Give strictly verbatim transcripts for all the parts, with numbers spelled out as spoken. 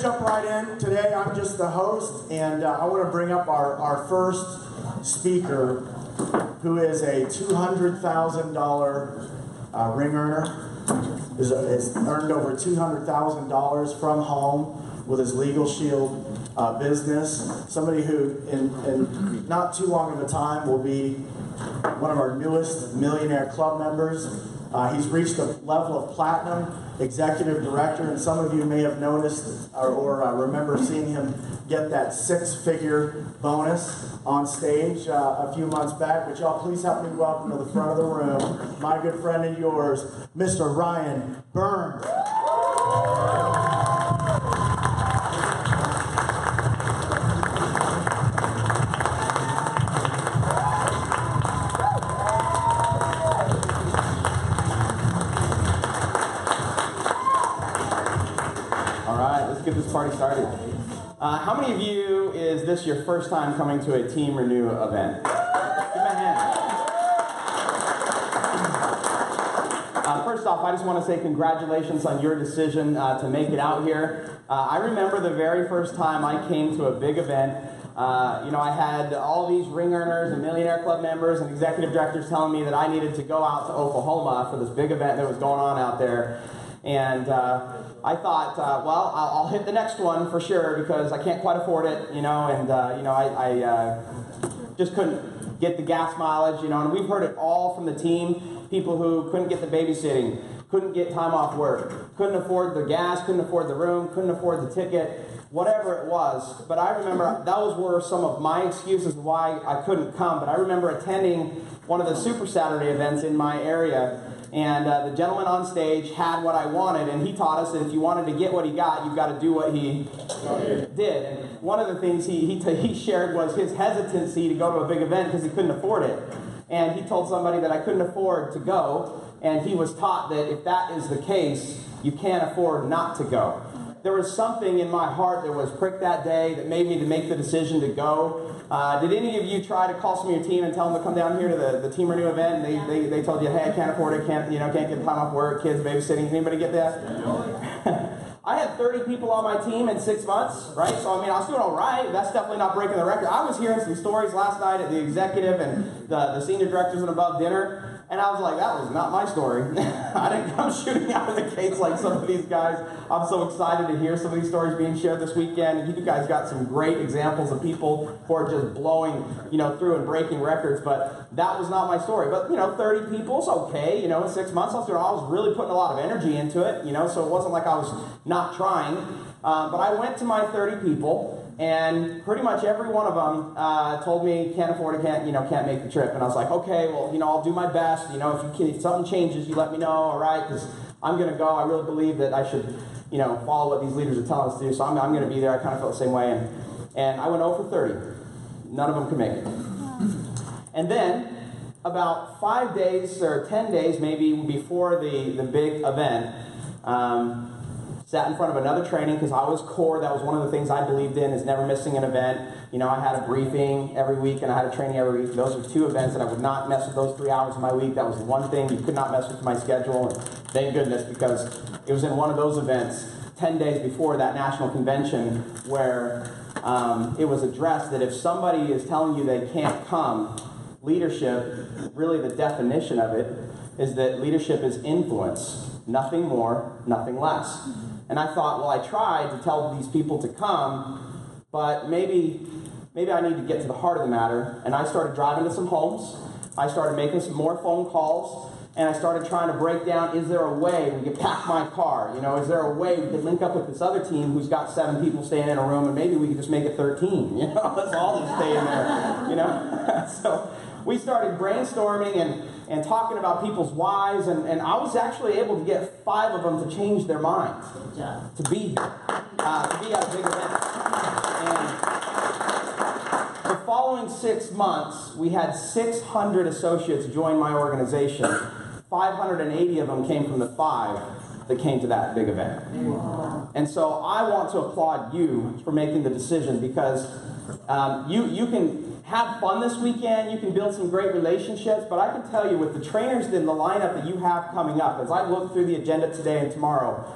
to jump right in. Today I'm just the host, and uh, I want to bring up our, our first speaker, who is a two hundred thousand dollars uh, ring earner. Has, has earned over two hundred thousand dollars from home with his Legal Shield uh, business. Somebody who, in, in not too long of a time, will be one of our newest millionaire club members. Uh, he's reached the level of platinum executive director, and some of you may have noticed or, or uh, remember seeing him get that six-figure bonus on stage uh, a few months back. But y'all please help me welcome to the front of the room my good friend and yours, Mister Ryan Burns. Get this party started. Uh, how many of you is this your first time coming to a Team Renew event? Give me a hand. Uh, first off, I just want to say congratulations on your decision uh, to make it out here. Uh, I remember the very first time I came to a big event. Uh, you know, I had all these ring earners and millionaire club members and executive directors telling me that I needed to go out to Oklahoma for this big event that was going on out there. And uh, I thought, uh, well, I'll, I'll hit the next one for sure because I can't quite afford it, you know, and, uh, you know, I, I uh, just couldn't get the gas mileage, you know, and we've heard it all from the team, people who couldn't get the babysitting, couldn't get time off work, couldn't afford the gas, couldn't afford the room, couldn't afford the ticket, whatever it was. But I remember those were some of my excuses why I couldn't come, but I remember attending one of the Super Saturday events in my area. And uh, the gentleman on stage had what I wanted, and he taught us that if you wanted to get what he got, you've got to do what he did. And one of the things he he, t he shared was his hesitancy to go to a big event because he couldn't afford it. And he told somebody that I couldn't afford to go, and he was taught that if that is the case, you can't afford not to go. There was something in my heart that was pricked that day that made me to make the decision to go. Uh, did any of you try to call some of your team and tell them to come down here to the, the Team Renew event? And they, they, they told you, hey, I can't afford it, can't, you know, can't get time off work, kids babysitting. Anybody get that? I had thirty people on my team in six months, right? So, I mean, I was doing all right. That's definitely not breaking the record. I was hearing some stories last night at the executive and the, the senior directors and above dinner. And I was like, that was not my story. I didn't come shooting out of the gates like some of these guys. I'm so excited to hear some of these stories being shared this weekend. And you guys got some great examples of people who are just blowing, you know, through and breaking records. But that was not my story. But, you know, thirty people is okay. You know, in six months, I was, I was really putting a lot of energy into it, you know, so it wasn't like I was not trying. Uh, but I went to my thirty people. And pretty much every one of them uh, told me can't afford it, can't you know can't make the trip. And I was like, okay, well you know I'll do my best. You know if you can, if something changes, you let me know, all right? Because I'm gonna go. I really believe that I should you know follow what these leaders are telling us to do. So I'm I'm gonna be there. I kind of felt the same way. And and I went zero for thirty. None of them could make it. And then about five days or ten days maybe before the the big event. Um, Sat in front of another training because I was core. That was one of the things I believed in, is never missing an event. You know, I had a briefing every week and I had a training every week. Those were two events and I would not mess with those three hours of my week. That was the one thing. You could not mess with my schedule. And thank goodness, because it was in one of those events ten days before that national convention where um, it was addressed that if somebody is telling you they can't come, leadership, really the definition of it, is that leadership is influence. Nothing more, nothing less. And I thought, well, I tried to tell these people to come, but maybe, maybe I need to get to the heart of the matter. And I started driving to some homes. I started making some more phone calls. And I started trying to break down, is there a way we could pack my car? You know, is there a way we could link up with this other team who's got seven people staying in a room, and maybe we could just make it thirteen? You know, let's all just stay in there, you know? So we started brainstorming and, and talking about people's whys, and, and I was actually able to get five of them to change their minds to be here, uh, to be at a big event. And the following six months, we had six hundred associates join my organization. five hundred eighty of them came from the five that came to that big event. Wow. And so I want to applaud you for making the decision, because um, you, you can have fun this weekend, you can build some great relationships, but I can tell you with the trainers and the lineup that you have coming up, as I look through the agenda today and tomorrow,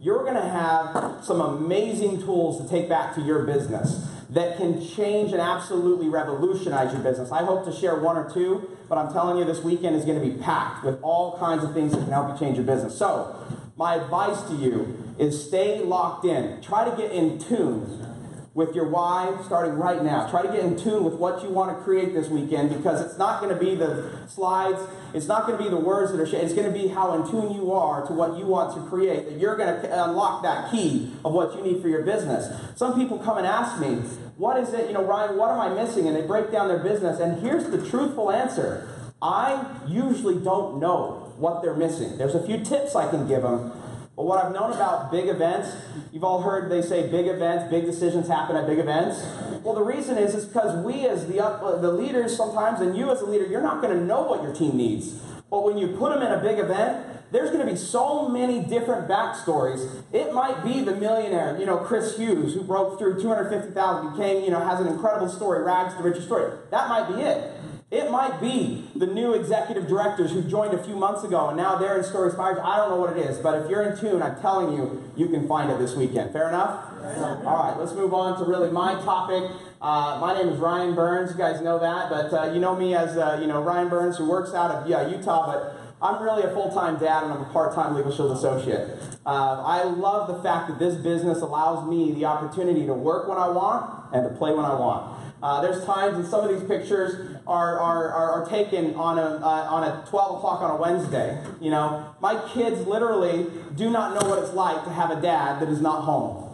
you're going to have some amazing tools to take back to your business that can change and absolutely revolutionize your business. I hope to share one or two, but I'm telling you this weekend is going to be packed with all kinds of things that can help you change your business. So, my advice to you is stay locked in. Try to get in tune with your why starting right now. Try to get in tune with what you want to create this weekend, because it's not going to be the slides, it's not going to be the words that are shared, it's going to be how in tune you are to what you want to create, that you're going to unlock that key of what you need for your business. Some people come and ask me, what is it, you know, Ryan, what am I missing? And they break down their business, and here's the truthful answer. I usually don't know what they're missing. There's a few tips I can give them. But what I've known about big events, you've all heard they say big events, big decisions happen at big events. Well, the reason is is because we as the, uh, the leaders sometimes, and you as a leader, you're not going to know what your team needs. But when you put them in a big event, there's going to be so many different backstories. It might be the millionaire, you know, Chris Hughes, who broke through two hundred fifty thousand, became, you know, has an incredible story, rags to riches story. That might be it. It might be the new executive directors who joined a few months ago and now they're in Story Spires. I don't know what it is, but if you're in tune, I'm telling you, you can find it this weekend. Fair enough? Yeah. All right, let's move on to really my topic. Uh, my name is Ryan Burns. You guys know that, but uh, you know me as uh, you know Ryan Burns, who works out of yeah, Utah, but I'm really a full-time dad and I'm a part-time Legal Shield associate. Uh, I love the fact that this business allows me the opportunity to work when I want and to play when I want. Uh, there's times, and some of these pictures are are, are, are taken on a uh, on a twelve o'clock on a Wednesday. You know, my kids literally do not know what it's like to have a dad that is not home,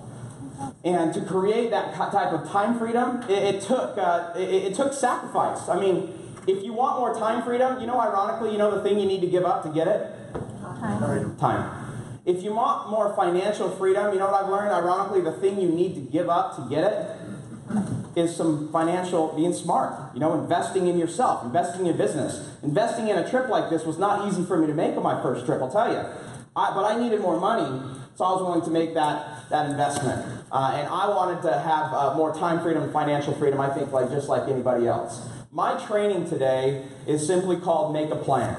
and to create that type of time freedom, it, it took uh, it, it took sacrifice. I mean, if you want more time freedom, you know, ironically, you know the thing you need to give up to get it? Time. Time. If you want more financial freedom, you know what I've learned? Ironically, the thing you need to give up to get it is some financial, being smart, you know, investing in yourself, investing in your business. Investing in a trip like this was not easy for me to make on my first trip, I'll tell you. I, but I needed more money, so I was willing to make that, that investment. Uh, and I wanted to have uh, more time freedom and financial freedom, I think, like just like anybody else. My training today is simply called Make a Plan.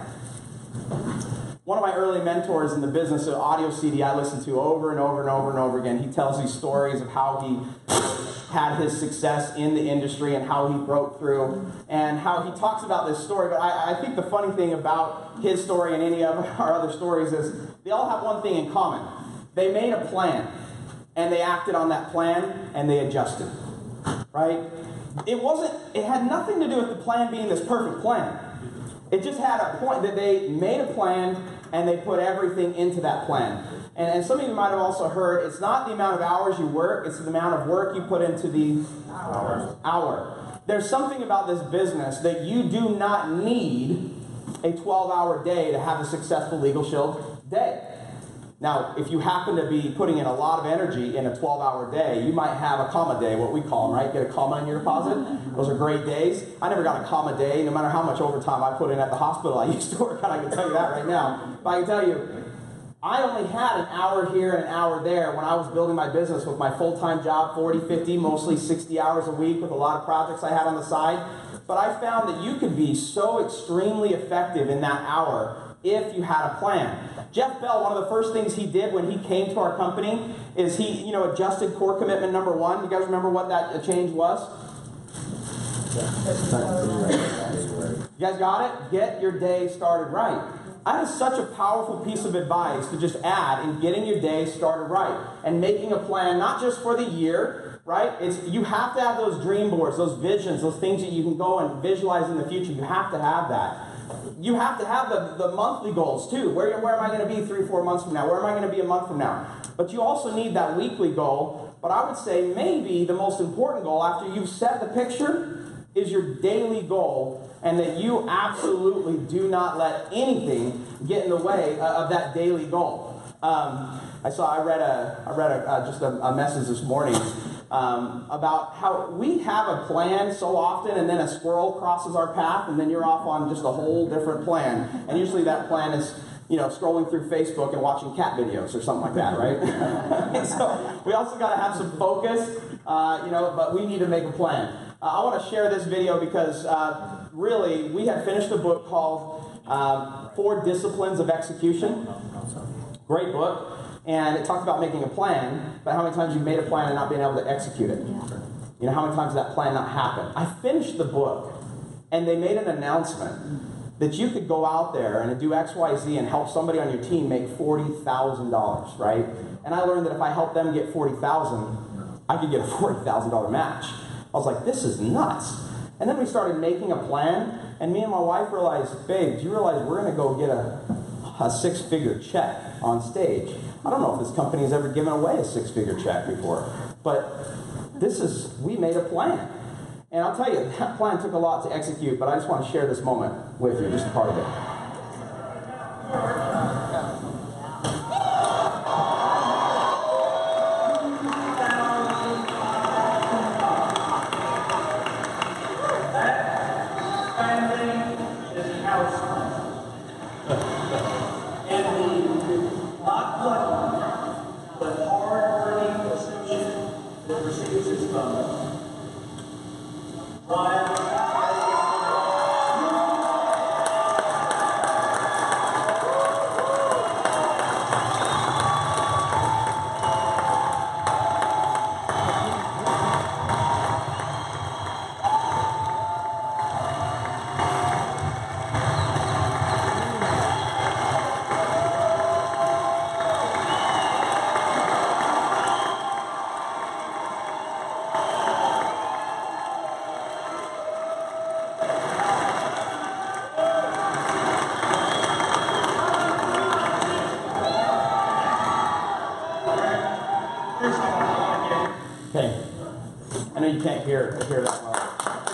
One of my early mentors in the business of audio C D I listen to over and over and over and over again. He tells these stories of how he had his success in the industry and how he broke through and how he talks about this story. But I, I think the funny thing about his story and any of our other stories is they all have one thing in common. They made a plan and they acted on that plan and they adjusted, right? It wasn't, it had nothing to do with the plan being this perfect plan. It just had a point that they made a plan and they put everything into that plan. And, and some of you might have also heard, it's not the amount of hours you work, it's the amount of work you put into the hour. hour. There's something about this business that you do not need a twelve-hour day to have a successful Legal Shield day. Now, if you happen to be putting in a lot of energy in a twelve-hour day, you might have a comma day, what we call them, right? Get a comma in your deposit. Those are great days. I never got a comma day, no matter how much overtime I put in at the hospital I used to work at. I can tell you that right now. But I can tell you, I only had an hour here and an hour there when I was building my business with my full-time job, forty, fifty, mostly sixty hours a week with a lot of projects I had on the side. But I found that you could be so extremely effective in that hour if you had a plan. Jeff Bell, one of the first things he did when he came to our company is he, you know, adjusted core commitment number one. You guys remember what that change was? You guys got it? Get your day started right. That is such a powerful piece of advice to just add in getting your day started right and making a plan, not just for the year, right? It's you have to have those dream boards, those visions, those things that you can go and visualize in the future. You have to have that. You have to have the, the monthly goals too. Where, where am I going to be three, four months from now? Where am I going to be a month from now? But you also need that weekly goal. But I would say maybe the most important goal after you've set the picture is your daily goal, and that you absolutely do not let anything get in the way of that daily goal. Um, I saw, I read a, I read a, uh, just a, a message this morning um, about how we have a plan so often, and then a squirrel crosses our path, and then you're off on just a whole different plan. And usually that plan is, you know, scrolling through Facebook and watching cat videos or something like that, right? And so we also got to have some focus, uh, you know, but we need to make a plan. Uh, I want to share this video because uh, really we had finished a book called um, Four Disciplines of Execution. Great book. And it talked about making a plan, but how many times you've made a plan and not being able to execute it? Yeah. You know, how many times did that plan not happen? I finished the book, and they made an announcement that you could go out there and do X, Y, Z and help somebody on your team make forty thousand dollars, right? And I learned that if I helped them get forty thousand dollars, I could get a forty thousand dollars match. I was like, this is nuts. And then we started making a plan, and me and my wife realized, babe, do you realize we're going to go get a, a six-figure check on stage? I don't know if this company has ever given away a six-figure check before, but this is, we made a plan. And I'll tell you, that plan took a lot to execute, but I just want to share this moment with you, just part of it. Okay. I know you can't hear, hear that well.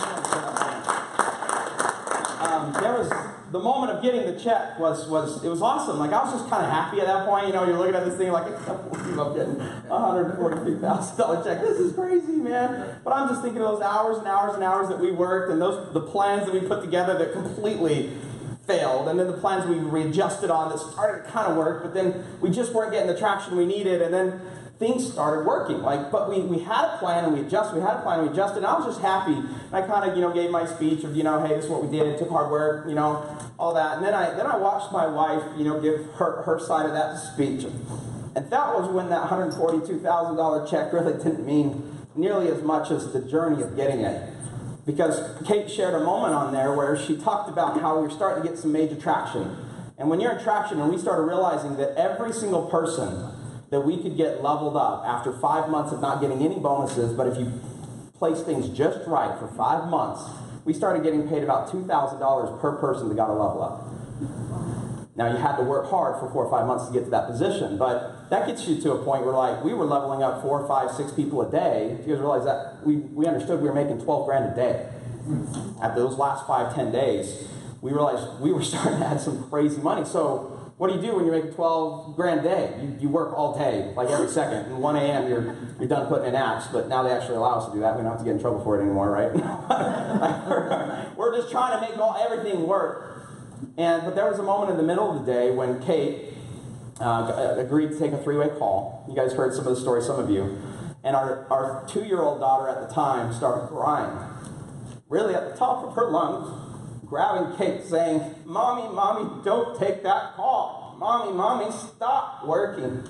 Um, there was, the moment of getting the check was, was it was awesome. Like, I was just kind of happy at that point. You know, you're looking at this thing like, I can't believe I'm getting a one hundred forty-three thousand dollars check. This is crazy, man. But I'm just thinking of those hours and hours and hours that we worked and those the plans that we put together that completely failed, and then the plans we readjusted on that started to kind of work, but then we just weren't getting the traction we needed, and then things started working. Like, but we, we had a plan and we adjusted, we had a plan and we adjusted, and I was just happy. And I kind of, you know, gave my speech of, you know, hey, this is what we did, it took hard work, you know, all that. And then I then I watched my wife, you know, give her, her side of that speech. And that was when that one hundred forty-two thousand dollars check really didn't mean nearly as much as the journey of getting it. Because Kate shared a moment on there where she talked about how we were starting to get some major traction. And when you're in traction, and we started realizing that every single person that we could get leveled up after five months of not getting any bonuses, but if you place things just right for five months, we started getting paid about two thousand dollars per person that got a level up. Now, you had to work hard for four or five months to get to that position, but that gets you to a point where, like, we were leveling up four, five, six people a day. If you guys realize that, we, we understood we were making twelve grand a day. After those last five, ten days, we realized we were starting to add some crazy money. So what do you do when you're making twelve grand a day? You, you work all day, like every second. And one a.m. you're you're done putting in apps, but now they actually allow us to do that. We don't have to get in trouble for it anymore, right? we're, we're just trying to make all everything work. And but there was a moment in the middle of the day when Kate uh, agreed to take a three-way call. You guys heard some of the stories, some of you. And our, our two-year-old daughter at the time started crying, really at the top of her lungs, grabbing Kate, saying, "Mommy, Mommy, don't take that call. Mommy, Mommy, stop working."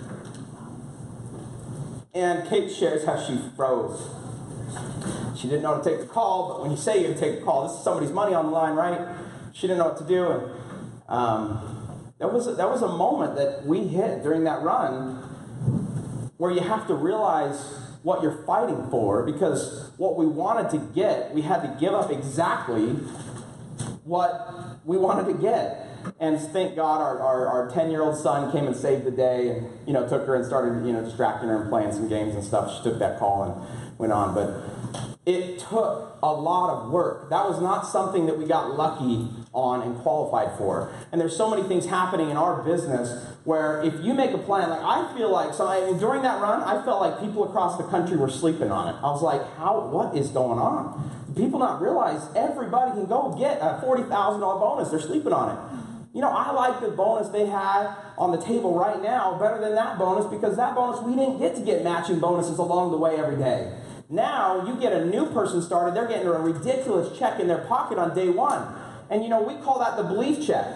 And Kate shares how she froze. She didn't know to take the call, but when you say you're going to take the call, this is somebody's money on the line, right? She didn't know what to do, and um, that was a, that was a moment that we hit during that run where you have to realize what you're fighting for, because what we wanted to get, we had to give up exactly what we wanted to get. And thank God our, our, our ten-year-old son came and saved the day, and, you know, took her and started, you know, distracting her and playing some games and stuff. She took that call and went on, but it took a lot of work. That was not something that we got lucky on and qualified for. And there's so many things happening in our business where if you make a plan, like I feel like, so I, during that run, I felt like people across the country were sleeping on it. I was like, how, what is going on? Do people not realize everybody can go get a forty thousand dollars bonus? They're sleeping on it. You know, I like the bonus they had on the table right now better than that bonus, because that bonus, we didn't get to get matching bonuses along the way every day. Now, you get a new person started, they're getting a ridiculous check in their pocket on day one. And, you know, we call that the belief check.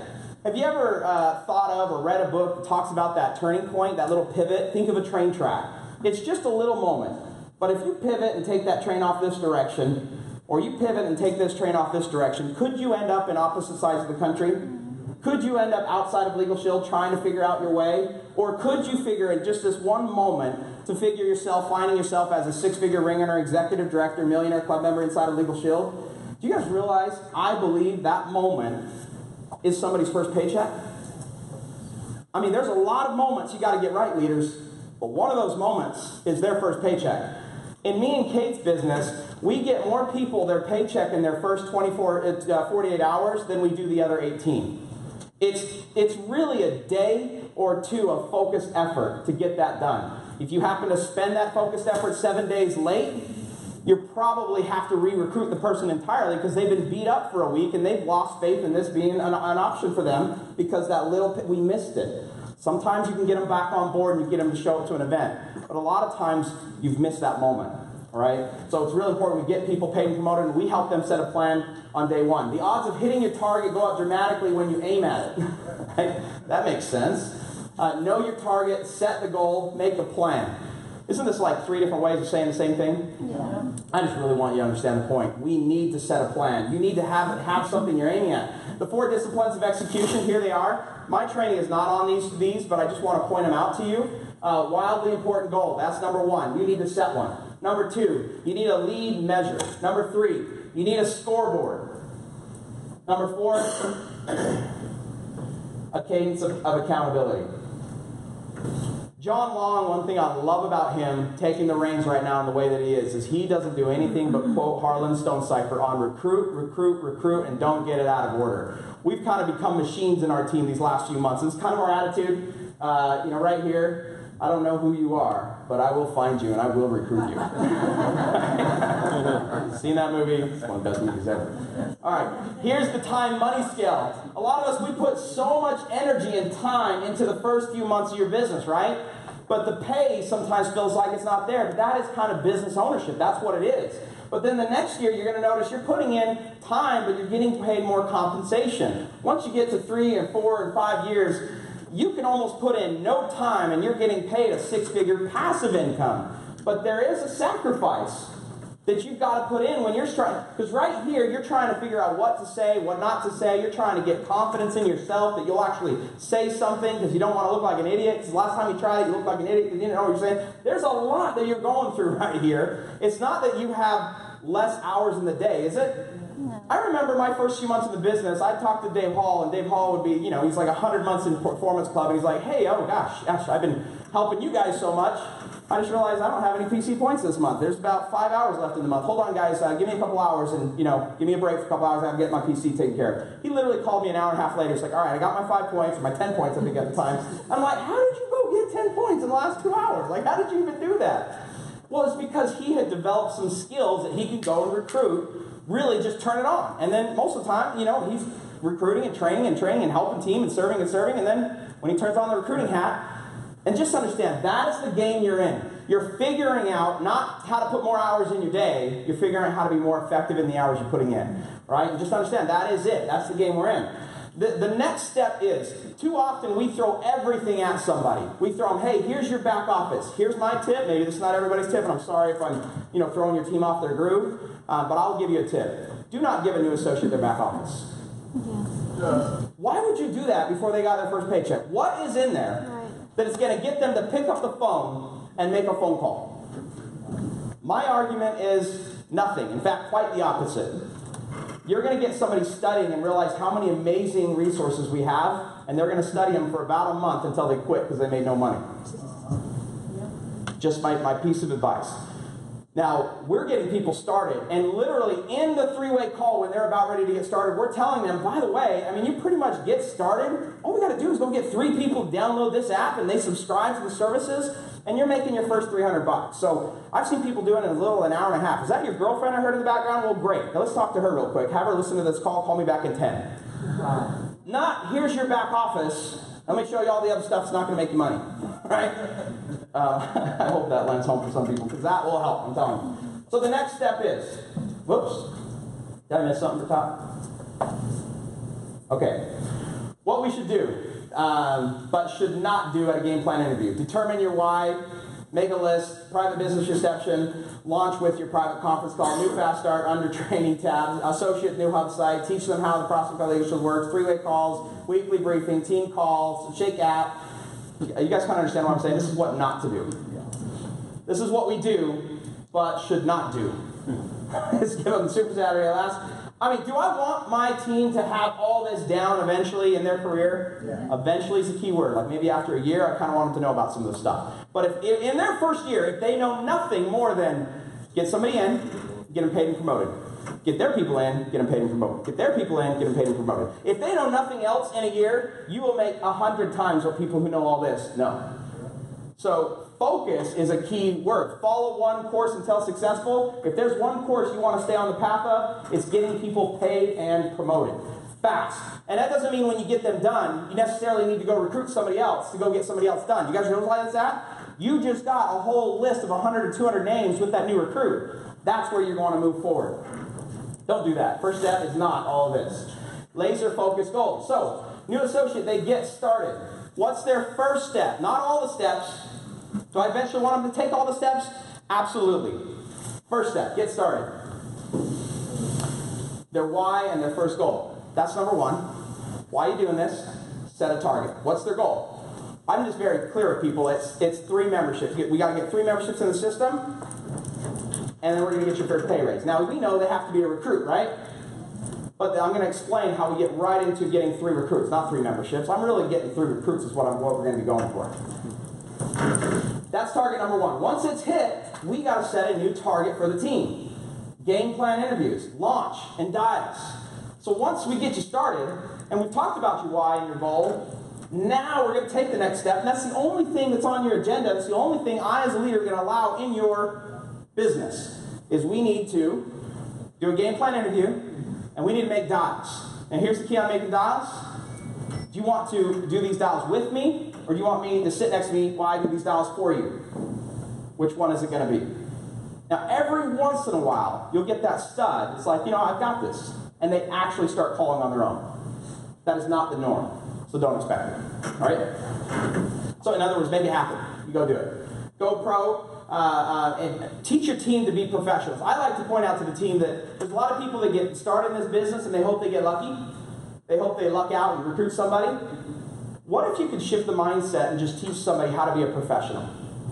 Have you ever uh, thought of or read a book that talks about that turning point, that little pivot? Think of a train track. It's just a little moment. But if you pivot and take that train off this direction, or you pivot and take this train off this direction, could you end up in opposite sides of the country? Could you end up outside of Legal Shield trying to figure out your way? Or could you figure in just this one moment to figure yourself, finding yourself as a six-figure ring earner, executive director, millionaire club member inside of Legal Shield? Do you guys realize I believe that moment is somebody's first paycheck? I mean, there's a lot of moments you got to get right, leaders, but one of those moments is their first paycheck. In me and Kate's business, we get more people their paycheck in their first twenty-four, uh, forty-eight hours than we do the other eighteen. It's, it's really a day or two of focused effort to get that done. If you happen to spend that focused effort seven days late, you probably have to re-recruit the person entirely because they've been beat up for a week and they've lost faith in this being an, an option for them because that little, we missed it. Sometimes you can get them back on board and you get them to show up to an event. But a lot of times, you've missed that moment. All right? So it's really important we get people paid and promoted, and we help them set a plan on day one. The odds of hitting your target go up dramatically when you aim at it. Right? That makes sense. Uh, know your target, set the goal, make a plan. Isn't this like three different ways of saying the same thing? Yeah. I just really want you to understand the point. We need to set a plan. You need to have, have something you're aiming at. The four disciplines of execution, here they are. My training is not on these, these but I just want to point them out to you. Uh, wildly important goal. That's number one. You need to set one. Number two, you need a lead measure. Number three, you need a scoreboard. Number four, a cadence of, of accountability. John Long, one thing I love about him taking the reins right now in the way that he is, is he doesn't do anything but quote Harlan Stonecipher on recruit, recruit, recruit, and don't get it out of order. We've kind of become machines in our team these last few months. It's kind of our attitude, uh, you know, right here. I don't know who you are, but I will find you and I will recruit you. Seen that movie? It's one of the best movies ever. All right, here's the time money scale. A lot of us, we put so much energy and time into the first few months of your business, right? But the pay sometimes feels like it's not there. But that is kind of business ownership. That's what it is. But then the next year, you're going to notice you're putting in time, but you're getting paid more compensation. Once you get to three and four and five years, you can almost put in no time and you're getting paid a six-figure passive income. But there is a sacrifice that you've got to put in when you're trying, because right here, you're trying to figure out what to say, what not to say. You're trying to get confidence in yourself that you'll actually say something because you don't want to look like an idiot. Because the last time you tried it, you looked like an idiot because you didn't know what you're saying. There's a lot that you're going through right here. It's not that you have less hours in the day, is it? I remember my first few months in the business, I'd talk to Dave Hall, and Dave Hall would be, you know, he's like one hundred months in Performance Club, and he's like, hey, oh gosh, gosh, I've been helping you guys so much. I just realized I don't have any P C points this month. There's about five hours left in the month. Hold on, guys, uh, give me a couple hours, and, you know, give me a break for a couple hours, I have to get my P C taken care of. He literally called me an hour and a half later. He's like, all right, I got my five points, or my ten points, I think at the time. I'm like, how did you go get ten points in the last two hours? Like, how did you even do that? Well, it's because he had developed some skills that he could go and recruit, really just turn it on. And then most of the time, you know, he's recruiting and training and training and helping team and serving and serving. And then when he turns on the recruiting hat, and just understand, that is the game you're in. You're figuring out not how to put more hours in your day, you're figuring out how to be more effective in the hours you're putting in. Right? And just understand, that is it. That's the game we're in. The, the next step is, too often we throw everything at somebody. We throw them, hey, here's your back office. Here's my tip. Maybe this is not everybody's tip, and I'm sorry if I'm you know, throwing your team off their groove, uh, but I'll give you a tip. Do not give a new associate their back office. Yeah. Why would you do that before they got their first paycheck? What is in there right. that is going to get them to pick up the phone and make a phone call? My argument is nothing. In fact, quite the opposite. You're going to get somebody studying and realize how many amazing resources we have, and they're going to study them for about a month until they quit because they made no money. Just my, my piece of advice. Now, we're getting people started, and literally in the three-way call when they're about ready to get started, we're telling them, by the way, I mean, you pretty much get started. All we got to do is go get three people to download this app, and they subscribe to the services, and you're making your first three hundred bucks. So I've seen people doing it in a little an hour and a half. Is that your girlfriend I heard in the background? Well, great. Now let's talk to her real quick. Have her listen to this call. Call me back in ten. Not, here's your back office. Let me show you all the other stuff that's not going to make you money. Right? Uh, I hope that lands home for some people, because that will help, I'm telling you. So the next step is, whoops, did I miss something at the top? Okay. what we should do, um, but should not do at a game plan interview. Determine your why, make a list, private business reception, launch with your private conference call, new fast start, under training tabs, associate new hub site, teach them how the prospect evaluation works, three-way calls, weekly briefing, team calls, shake app. You guys kind of understand what I'm saying? This is what not to do. This is what we do, but should not do. Let's give them Super Saturday last. I mean, do I want my team to have all this down eventually in their career? Yeah. Eventually is a key word. Like maybe after a year, I kind of want them to know about some of this stuff. But if, if in their first year, if they know nothing more than get somebody in, get them paid and promoted. Get their people in, get them paid and promoted. Get their people in, get them paid and promoted. If they know nothing else in a year, you will make a hundred times what people who know all this know. So focus is a key word. Follow one course until successful. If there's one course you want to stay on the path of, it's getting people paid and promoted. Fast. And that doesn't mean when you get them done, you necessarily need to go recruit somebody else to go get somebody else done. You guys realize that? You just got a whole list of one hundred or two hundred names with that new recruit. That's where you're going to move forward. Don't do that. First step is not all of this. Laser focused goals. So, new associate, they get started. What's their first step? Not all the steps. Do I eventually want them to take all the steps? Absolutely. First step, get started. Their why and their first goal. That's number one. Why are you doing this? Set a target. What's their goal? I'm just very clear with people. It's it's three memberships. We got to get three memberships in the system, and then we're going to get your first pay raise. Now, we know they have to be a recruit, right? But I'm going to explain how we get right into getting three recruits, not three memberships. I'm really getting three recruits is what, I'm, what we're going to be going for. That's target number one. Once it's hit, we got to set a new target for the team. Game plan interviews, launch, and dials. So once we get you started, and we've talked about your why and your goal, now we're going to take the next step, and that's the only thing that's on your agenda. That's the only thing I, as a leader, are going to allow in your business, is we need to do a game plan interview, and we need to make dials. And here's the key on making dials. Do you want to do these dials with me, or do you want me to sit next to me while I do these dials for you? Which one is it going to be? Now, every once in a while, you'll get that stud. It's like, you know, I've got this. And they actually start calling on their own. That is not the norm. So don't expect it. All right? So in other words, make it happen. You go do it. Go pro. Uh, uh, and teach your team to be professionals. I like to point out to the team that there's a lot of people that get started in this business and they hope they get lucky. They hope they luck out and recruit somebody. What if you could shift the mindset and just teach somebody how to be a professional?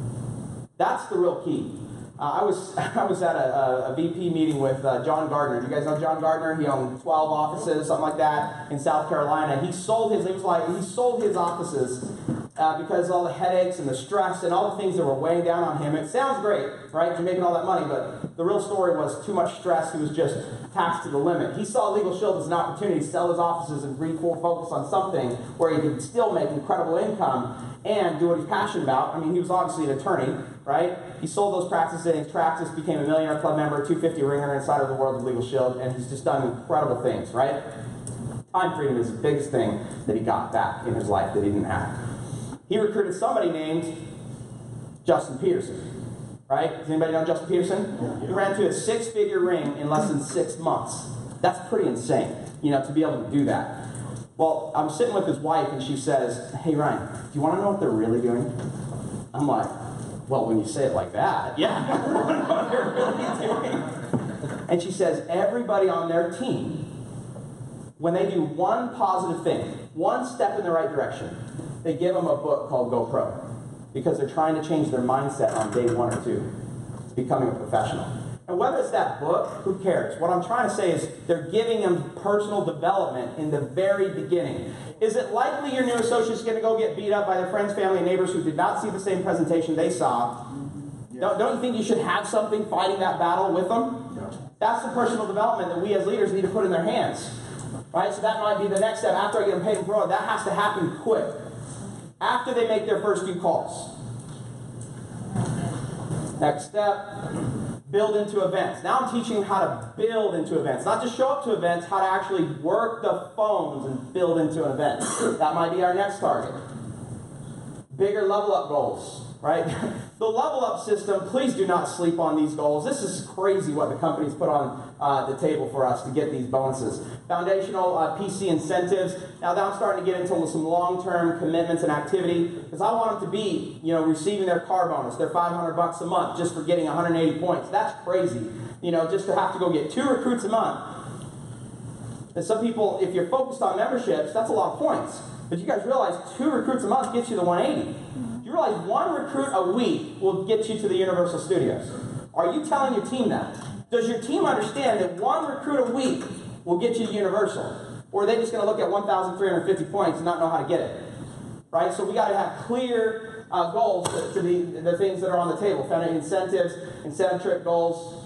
That's the real key. Uh, I was I was at a, a, a V P meeting with uh, John Gardner. Do you guys know John Gardner? He owned twelve offices, something like that, in South Carolina. He sold his. It was like he sold his offices uh, because of all the headaches and the stress and all the things that were weighing down on him. It sounds great, right? You're making all that money, but the real story was too much stress. He was just taxed to the limit. He saw Legal Shield as an opportunity to sell his offices and refocus on something where he could still make incredible income and do what he's passionate about. I mean, he was obviously an attorney, right? He sold those practices and his practice became a Millionaire Club member, two fifty ringer, insider of the world of Legal Shield, and he's just done incredible things, right? Time freedom is the biggest thing that he got back in his life that he didn't have. He recruited somebody named Justin Peterson, right? Does anybody know Justin Peterson? Yeah. He ran to a six-figure ring in less than six months. That's pretty insane, you know, to be able to do that. Well, I'm sitting with his wife, and she says, "Hey, Ryan, do you want to know what they're really doing?" I'm like, "Well, when you say it like that, yeah, I want to know what they're really doing." And she says, everybody on their team, when they do one positive thing, one step in the right direction, they give them a book called Go Pro, because they're trying to change their mindset on day one or two. It's becoming a professional. And whether it's that book, who cares? What I'm trying to say is they're giving them personal development in the very beginning. Is it likely your new associate's going to go get beat up by their friends, family, and neighbors who did not see the same presentation they saw? Yeah. Don't, don't you think you should have something fighting that battle with them? Yeah. That's the personal development that we as leaders need to put in their hands. Right? So that might be the next step. After I get them paid and promoted, that has to happen quick. After they make their first few calls. Next step. Build into events. Now I'm teaching how to build into events. Not just show up to events, how to actually work the phones and build into an event. That might be our next target. Bigger level up goals, right? The level up system, please do not sleep on these goals. This is crazy what the company's put on uh, the table for us to get these bonuses. Foundational uh, P C incentives. Now that I'm starting to get into some long-term commitments and activity because I want them to be, you know, receiving their car bonus, their five hundred bucks a month just for getting one hundred eighty points. That's crazy. You know, just to have to go get two recruits a month. And some people, if you're focused on memberships, that's a lot of points. But you guys realize two recruits a month gets you the one eighty. You realize one recruit a week will get you to the Universal Studios. Are you telling your team that? Does your team understand that one recruit a week will get you to Universal? Or are they just going to look at one thousand three hundred fifty points and not know how to get it? Right? So we got to have clear uh, goals to, to the, the things that are on the table. Founding incentives, incentive trip goals,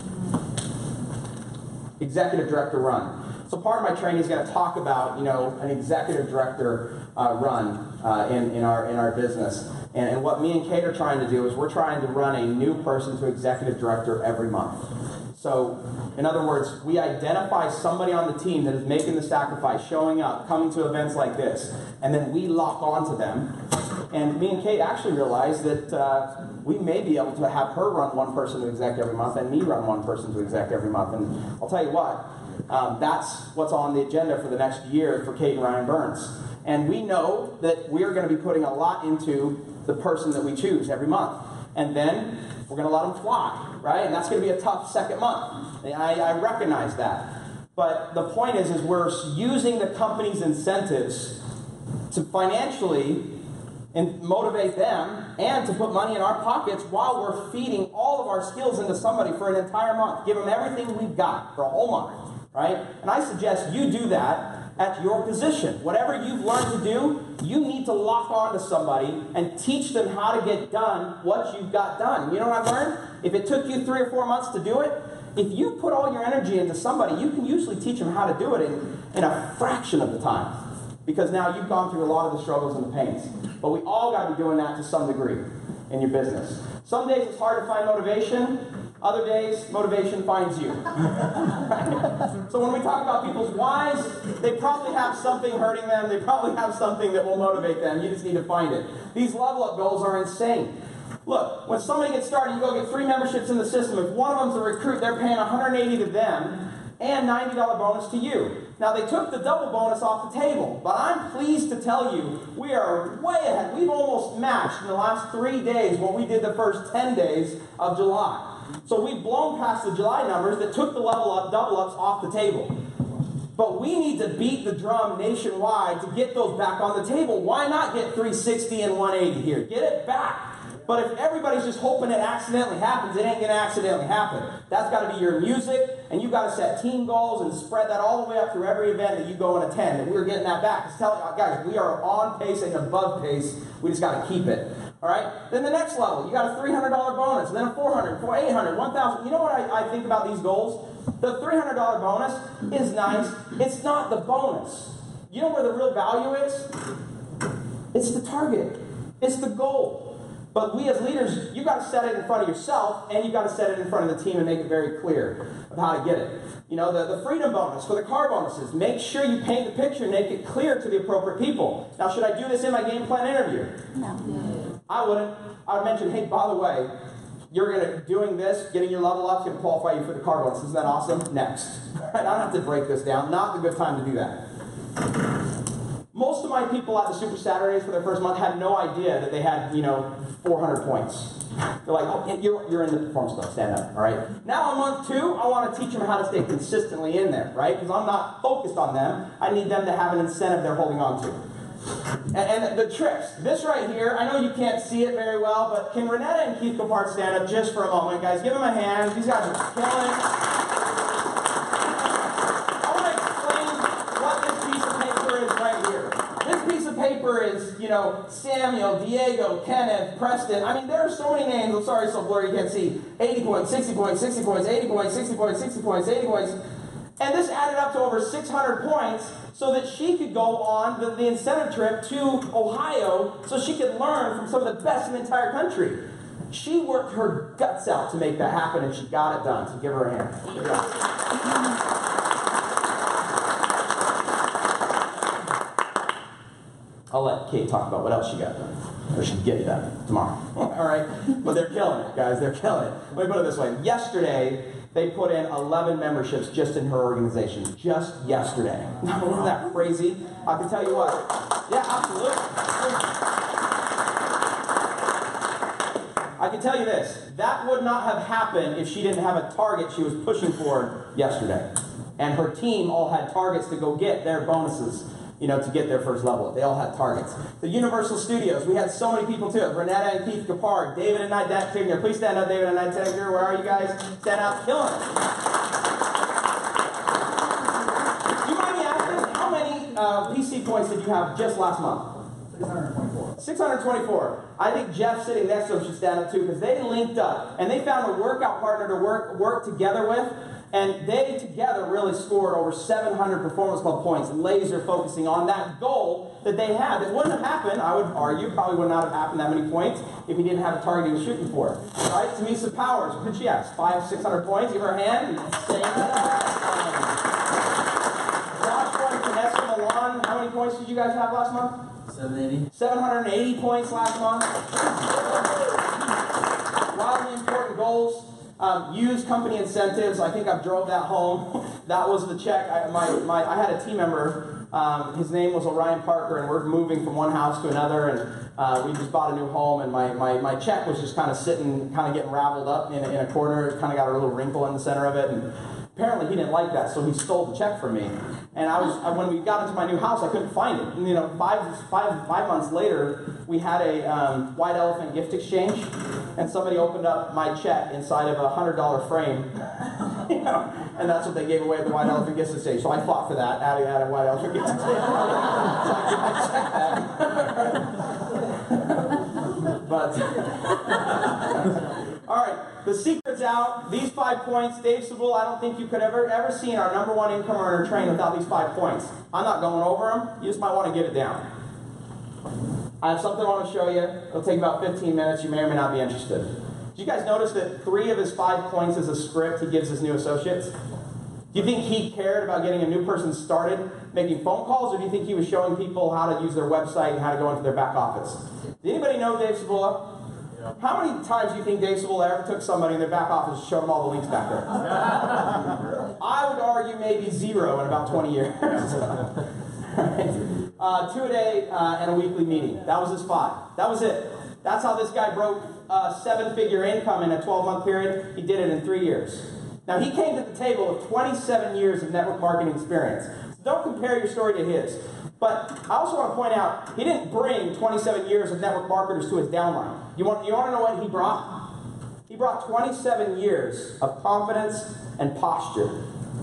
executive director run. So part of my training is going to talk about, you know, an executive director uh, run uh, in, in, our, in our business. And, and what me and Kate are trying to do is we're trying to run a new person to executive director every month. So, in other words, we identify somebody on the team that is making the sacrifice, showing up, coming to events like this, and then we lock onto them. And me and Kate actually realized that uh, we may be able to have her run one person to exec every month and me run one person to exec every month. And I'll tell you what, um, that's what's on the agenda for the next year for Kate and Ryan Burns. And we know that we're going to be putting a lot into the person that we choose every month. And then we're going to let them fly, right? And that's going to be a tough second month. And I, I recognize that. But the point is, is we're using the company's incentives to financially and motivate them and to put money in our pockets while we're feeding all of our skills into somebody for an entire month. Give them everything we've got for a whole month, right? And I suggest you do that at your position. Whatever you've learned to do, you need to lock on to somebody and teach them how to get done what you've got done. You know what I've learned? If it took you three or four months to do it, if you put all your energy into somebody, you can usually teach them how to do it in, in a fraction of the time. Because now you've gone through a lot of the struggles and the pains. But we all got to be doing that to some degree in your business. Some days it's hard to find motivation. Other days, motivation finds you. So when we talk about people's whys, they probably have something hurting them. They probably have something that will motivate them. You just need to find it. These level up goals are insane. Look, when somebody gets started, you go get three memberships in the system. If one of them's a recruit, they're paying one hundred eighty to them and ninety dollars bonus to you. Now, they took the double bonus off the table, but I'm pleased to tell you we are way ahead. We've almost matched in the last three days what we did the first ten days of July. So we've blown past the July numbers that took the level up, double ups off the table. But we need to beat the drum nationwide to get those back on the table. Why not get three sixty and one eighty here? Get it back. But if everybody's just hoping it accidentally happens, it ain't going to accidentally happen. That's got to be your music, and you've got to set team goals and spread that all the way up through every event that you go and attend. And we're getting that back. Just tell guys, we are on pace and above pace. We just got to keep it. All right? Then the next level, you got a three hundred dollars bonus, then a four hundred dollars, eight hundred dollars, one thousand dollars. You know what I, I think about these goals? The three hundred dollars bonus is nice. It's not the bonus. You know where the real value is? It's the target. It's the goal. But we as leaders, you've got to set it in front of yourself, and you've got to set it in front of the team and make it very clear of how to get it. You know, the, the freedom bonus for the car bonuses, make sure you paint the picture and make it clear to the appropriate people. Now, should I do this in my game plan interview? No. I wouldn't. I would mention, hey, by the way, you're going to doing this, getting your level up is going to qualify you for the car bonus. Isn't that awesome? Next. I don't have to break this down. Not the good time to do that. Most of my people at the Super Saturdays for their first month had no idea that they had, you know, four hundred points. They're like, oh, you're, you're in the performance club, stand up, all right? Now on month two, I want to teach them how to stay consistently in there, right? Because I'm not focused on them. I need them to have an incentive they're holding on to. And, and the trips, this right here, I know you can't see it very well, but can Renetta and Keith Copart stand up just for a moment? Guys, give them a hand. These guys are killing it. Paper is, you know, Samuel, Diego, Kenneth, Preston. I mean, there are so many names. I'm sorry, it's so blurry you can't see. eighty points, sixty points, sixty points, eighty points, sixty points, sixty points, eighty points. And this added up to over six hundred points so that she could go on the, the incentive trip to Ohio so she could learn from some of the best in the entire country. She worked her guts out to make that happen, and she got it done. So give her a hand. I'll let Kate talk about what else she got done, or she'll get done tomorrow. All right? But they're killing it, guys. They're killing it. Let me put it this way. Yesterday, they put in eleven memberships just in her organization. Just yesterday. Isn't that crazy? I can tell you what. Yeah, absolutely. I can tell you this. That would not have happened if she didn't have a target she was pushing for yesterday. And her team all had targets to go get their bonuses, you know, to get their first level. They all had targets. The Universal Studios, we had so many people to it. Renetta and Keith Kapard, David and Nidette Tigner. Please stand up, David and Nidette Tigner. Where are you guys? Stand up, killing it. You might be asking, how many uh, P C points did you have just last month? six hundred twenty-four. six hundred twenty-four. I think Jeff sitting next to him should stand up too, because they linked up and they found a workout partner to work work together with, and they together really scored over seven hundred Performance Club points, laser focusing on that goal that they had. That wouldn't have happened, I would argue, probably would not have happened that many points if he didn't have a target he was shooting for. Right? Tamisa Powers, what did she have? Five, six hundred points. Give her a hand. Joshua and Vanessa Milan, how many points did you guys have last month? seven eighty. seven hundred eighty points last month. Wildly important goals. Um, use company incentives. I think I've drove that home. That was the check. I, my, my, I had a team member. Um, his name was Orion Parker, and we're moving from one house to another, and uh, we just bought a new home, and my, my, my check was just kind of sitting, kind of getting raveled up in a, in a corner. It kind of got a little wrinkle in the center of it, and apparently he didn't like that, so he stole the check from me. And I was, when we got into my new house, I couldn't find it. And, you know, five, five, five months later, we had a um, White Elephant gift exchange, and somebody opened up my check inside of a one hundred dollar frame, you know, and that's what they gave away at the White Elephant gift exchange. So I fought for that, adding that at White Elephant gift exchange. So I get my check back. But, all right. The secret's out. These five points, Dave Sabul, I don't think you could ever ever seen our number one income earner train without these five points. I'm not going over them. You just might want to get it down. I have something I want to show you. It'll take about fifteen minutes. You may or may not be interested. Did you guys notice that three of his five points is a script he gives his new associates? Do you think he cared about getting a new person started making phone calls, or do you think he was showing people how to use their website and how to go into their back office? Did anybody know Dave Sabula? How many times do you think Dave Sabula ever took somebody in their back office and showed them all the links back there? I would argue maybe zero in about twenty years. uh, two a day uh, and a weekly meeting. That was his five. That was it. That's how this guy broke uh, seven-figure income in a twelve-month period. He did it in three years. Now, he came to the table with twenty-seven years of network marketing experience. So don't compare your story to his. But I also want to point out, he didn't bring twenty-seven years of network marketers to his downline. You want, you want to know what he brought? He brought twenty-seven years of confidence and posture.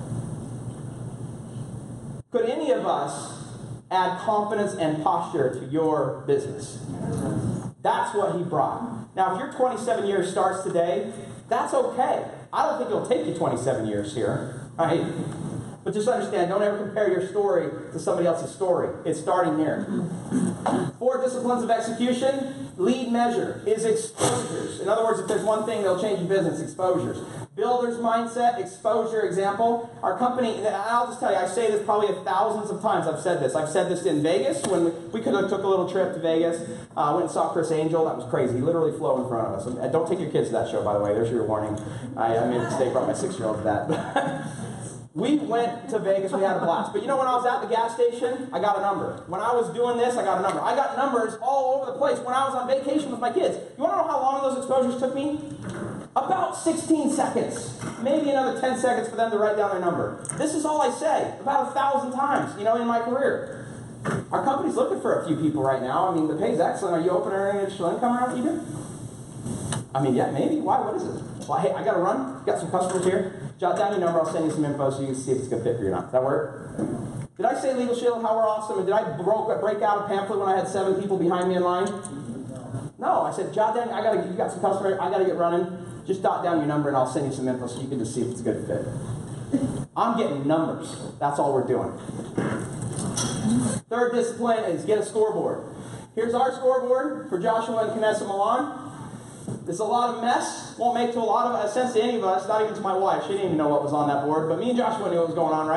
Could any of us add confidence and posture to your business? That's what he brought. Now, if your twenty-seven years starts today, that's okay. I don't think it'll take you twenty-seven years here, right? But just understand, don't ever compare your story to somebody else's story. It's starting here. Four disciplines of execution. Lead measure is exposures. In other words, if there's one thing that'll change your business, exposures. Builder's mindset, exposure example. Our company, and I'll just tell you, I say this probably thousands of times. I've said this. I've said this in Vegas when we, we could have took a little trip to Vegas. I uh, went and saw Chris Angel. That was crazy. He literally flew in front of us. And don't take your kids to that show, by the way. There's your warning. I, I made a mistake, brought my six-year-old to that. We went to Vegas, we had a blast. But you know, when I was at the gas station, I got a number. When I was doing this, I got a number. I got numbers all over the place when I was on vacation with my kids. You want to know how long those exposures took me? About sixteen seconds. Maybe another ten seconds for them to write down their number. This is all I say, about a thousand times, you know, in my career. Our company's looking for a few people right now. I mean, the pay's excellent. Are you open to earning additional income around what you do? I mean, yeah, maybe. Why? What is it? Well, hey, I got to run. Got some customers here. Jot down your number. I'll send you some info so you can see if it's a good fit for you or not. Does that work? Did I say Legal Shield, how we're awesome? And did I broke, break out a pamphlet when I had seven people behind me in line? No. I said, jot down. I got to. You got some customers. I got to get running. Just jot down your number and I'll send you some info so you can just see if it's a good fit. I'm getting numbers. That's all we're doing. Third discipline is get a scoreboard. Here's our scoreboard for Joshua and Vanessa Milan. There's a lot of mess. Won't make to a lot of sense to any of us, not even to my wife. She didn't even know what was on that board, but me and Joshua knew what was going on, right?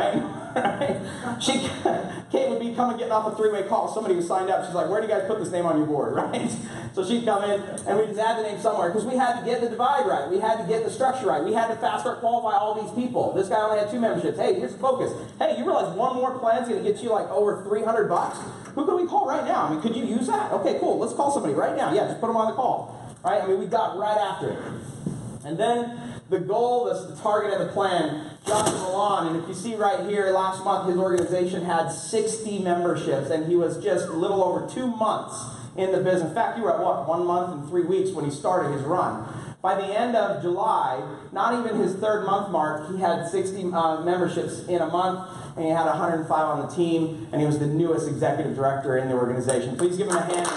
Right? She, Kate would be coming, getting off a three-way call. Somebody who signed up. She's like, where do you guys put this name on your board, right? So she'd come in, and we'd just add the name somewhere, because we had to get the divide right. We had to get the structure right. We had to fast start qualify all these people. This guy only had two memberships. Hey, here's the focus. Hey, you realize one more plan's going to get you like over three hundred bucks? Who can we call right now? I mean, could you use that? Okay, cool. Let's call somebody right now. Yeah, just put them on the call. Right? I mean, we got right after it. And then the goal, the target of the plan, Joshua Milan, and if you see right here, last month his organization had sixty memberships, and he was just a little over two months in the business. In fact, you were at what, one month and three weeks when he started his run. By the end of July, not even his third month mark, he had sixty uh, memberships in a month, and he had one hundred five on the team, and he was the newest executive director in the organization. Please give him a hand.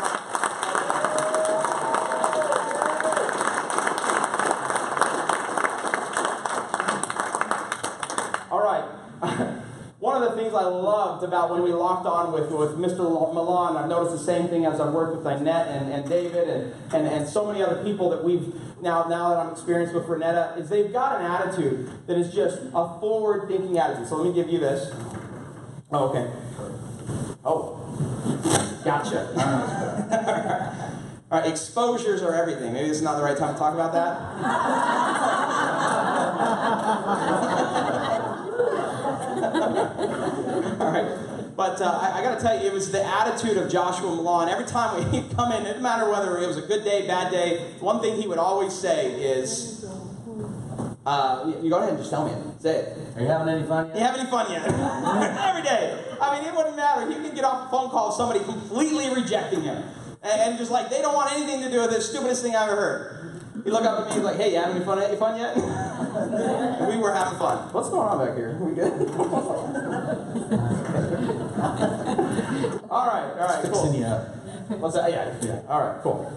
One of the things I loved about when we locked on with, with Mister Milan, I've noticed the same thing as I've worked with Annette and, and David and, and, and so many other people that we've, now, now that I'm experienced with Renetta, is they've got an attitude that is just a forward-thinking attitude. So let me give you this. Oh, okay. Oh, gotcha. All right, exposures are everything. Maybe this is not the right time to talk about that. All right, but uh, I, I got to tell you, it was the attitude of Joshua Milan. Every time he'd come in, it didn't matter whether it was a good day, bad day, one thing he would always say is, uh, you, you go ahead and just tell me it. Say it. Are you having any fun yet? You having any fun yet? Every day. I mean, it wouldn't matter. He could get off a phone call with somebody completely rejecting him. And, and just like, they don't want anything to do with this stupidest thing I ever heard. He'd look up at me, he's like, hey, you having any fun, any fun yet? And we were having fun. What's going on back here? Are we good? all right, all right, cool. Fixing you up. What's that? Yeah, yeah. All right, cool.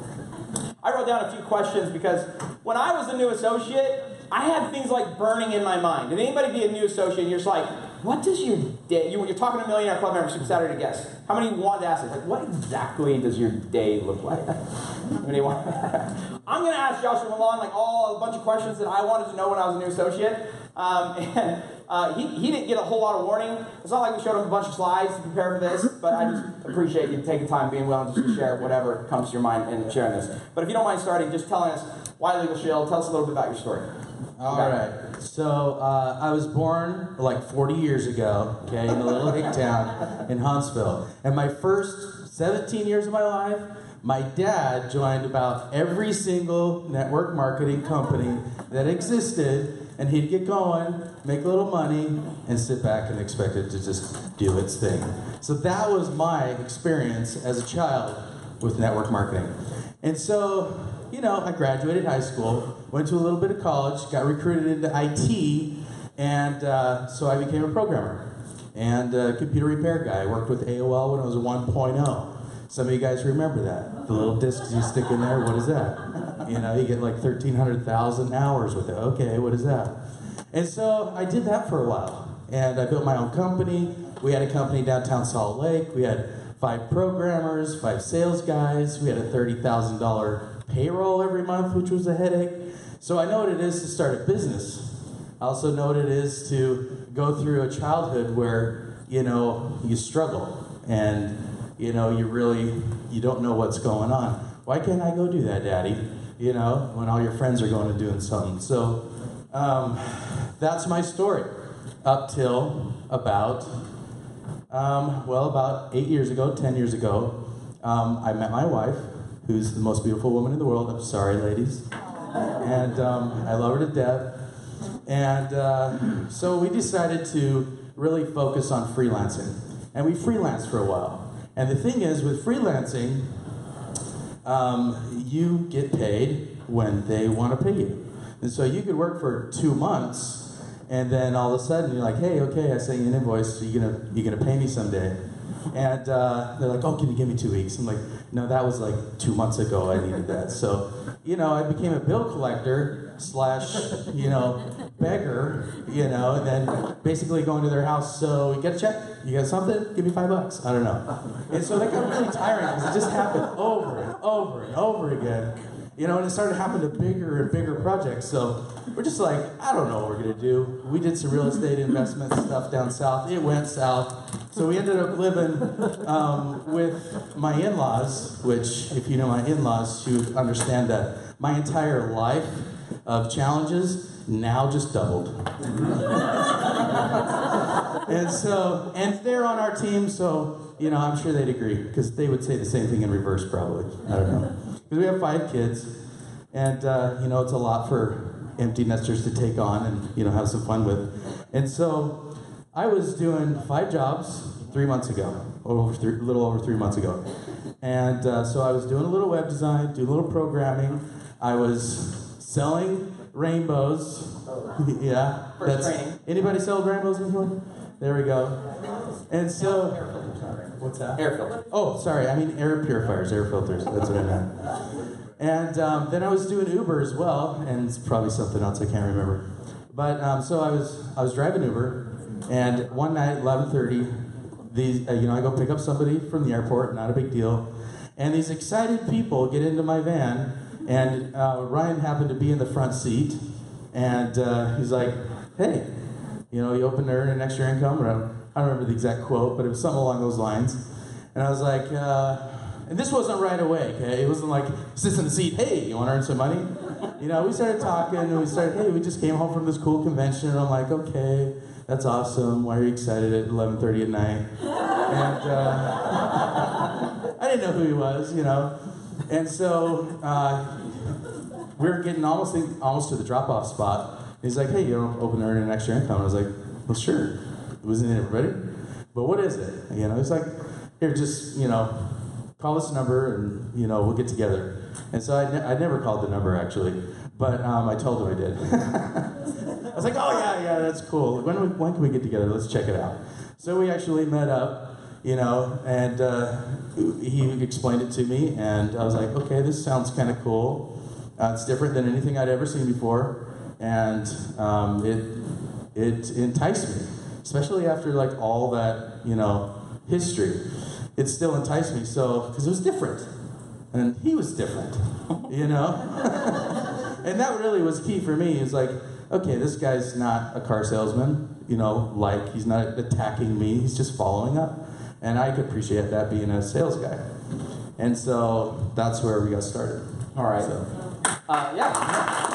I wrote down a few questions because when I was a new associate, I had things like burning in my mind. Did anybody be a new associate and you're just like, what does your day, you, you're talking to Millionaire Club members from Saturday Guests. How many want to ask this? Like, what exactly does your day look like? How many want? I'm going to ask Joshua Milan like all a bunch of questions that I wanted to know when I was a new associate. Um, and uh, he, he didn't get a whole lot of warning. It's not like we showed him a bunch of slides to prepare for this, but I just appreciate you taking time, being willing just to share whatever comes to your mind and sharing this. But if you don't mind starting, just telling us why Legal Shield, tell us a little bit about your story. All right. So uh, I was born like forty years ago, okay, in a little hick town in Huntsville. And my first seventeen years of my life, my dad joined about every single network marketing company that existed, and he'd get going, make a little money, and sit back and expect it to just do its thing. So that was my experience as a child with network marketing. And so, you know, I graduated high school, went to a little bit of college, got recruited into I T, and uh, so I became a programmer and a computer repair guy. I worked with A O L when I was a one point oh. Some of you guys remember that. The little discs you stick in there, what is that? You know, you get like thirteen hundred thousand hours with it. Okay, what is that? And so I did that for a while. And I built my own company. We had a company downtown Salt Lake. We had five programmers, five sales guys. We had a thirty thousand dollars payroll every month, which was a headache. So I know what it is to start a business. I also know what it is to go through a childhood where, you know, you struggle and, you know, you really, you don't know what's going on. Why can't I go do that, Daddy? You know, when all your friends are going and doing something. So um, that's my story up till about, um, well, about eight years ago, ten years ago, um, I met my wife, who's the most beautiful woman in the world. I'm sorry, ladies. And um, I love her to death. And uh, so we decided to really focus on freelancing. And we freelanced for a while. And the thing is, with freelancing, um, you get paid when they want to pay you. And so you could work for two months, and then all of a sudden you're like, hey, okay, I sent you an invoice, so you're gonna, you're gonna pay me someday. And uh, they're like, oh, can you give me two weeks? I'm like, no, that was like two months ago I needed that. So, you know, I became a bill collector slash, you know, beggar, you know, and then basically going to their house, so you get a check? You got something? Give me five bucks. I don't know. And so that got really tiring because it just happened over and over and over again. You know, and it started happening to bigger and bigger projects. So we're just like, I don't know what we're gonna do. We did some real estate investment stuff down south. It went south. So we ended up living um, with my in-laws, which, if you know my in-laws, you would understand that my entire life of challenges now just doubled. And so, and they're on our team, so, you know, I'm sure they'd agree, because they would say the same thing in reverse, probably. I don't know. Because we have five kids, and, uh, you know, it's a lot for empty nesters to take on and, you know, have some fun with. And so, I was doing five jobs three months ago, over three, a little over three months ago. And uh, so I was doing a little web design, doing a little programming. I was selling rainbows. Yeah. First That's, training. anybody sell rainbows before? There we go. And so, what's that? Air filter. Oh, sorry. I mean air purifiers, air filters. That's what I meant. And um, then I was doing Uber as well, and it's probably something else I can't remember. But um, so I was I was driving Uber, and one night, eleven thirty, these uh, you know I go pick up somebody from the airport, not a big deal, and these excited people get into my van, and uh, Ryan happened to be in the front seat, and uh, he's like, "Hey, you know, you open to earn an extra income," or I don't, I don't remember the exact quote, but it was something along those lines. And I was like, uh, and this wasn't right away, okay? It wasn't like, sits in the seat, "Hey, you want to earn some money?" You know, we started talking, and we started, "Hey, we just came home from this cool convention," and I'm like, "Okay, that's awesome. Why are you excited at eleven thirty at night?" And uh, I didn't know who he was, you know. And so uh, we were getting almost almost to the drop-off spot. He's like, "Hey, you know, open to earn an extra income." I was like, "Well, sure. Wasn't it ready? But what is it?" You know, he's like, "Here, just, you know, call this number and, you know, we'll get together." And so I, ne- I never called the number, actually, but um, I told him I did. I was like, "Oh, yeah, yeah, that's cool. When, we, when can we get together? Let's check it out." So we actually met up, you know, and uh, he explained it to me, and I was like, "Okay, this sounds kind of cool. Uh, it's different than anything I'd ever seen before." And um, it it enticed me, especially after like all that, you know, history. It still enticed me, so because it was different, and he was different, you know. And that really was key for me. Is like, okay, this guy's not a car salesman, you know, like he's not attacking me. He's just following up, and I could appreciate that being a sales guy. And so that's where we got started. All right. So. Uh, yeah.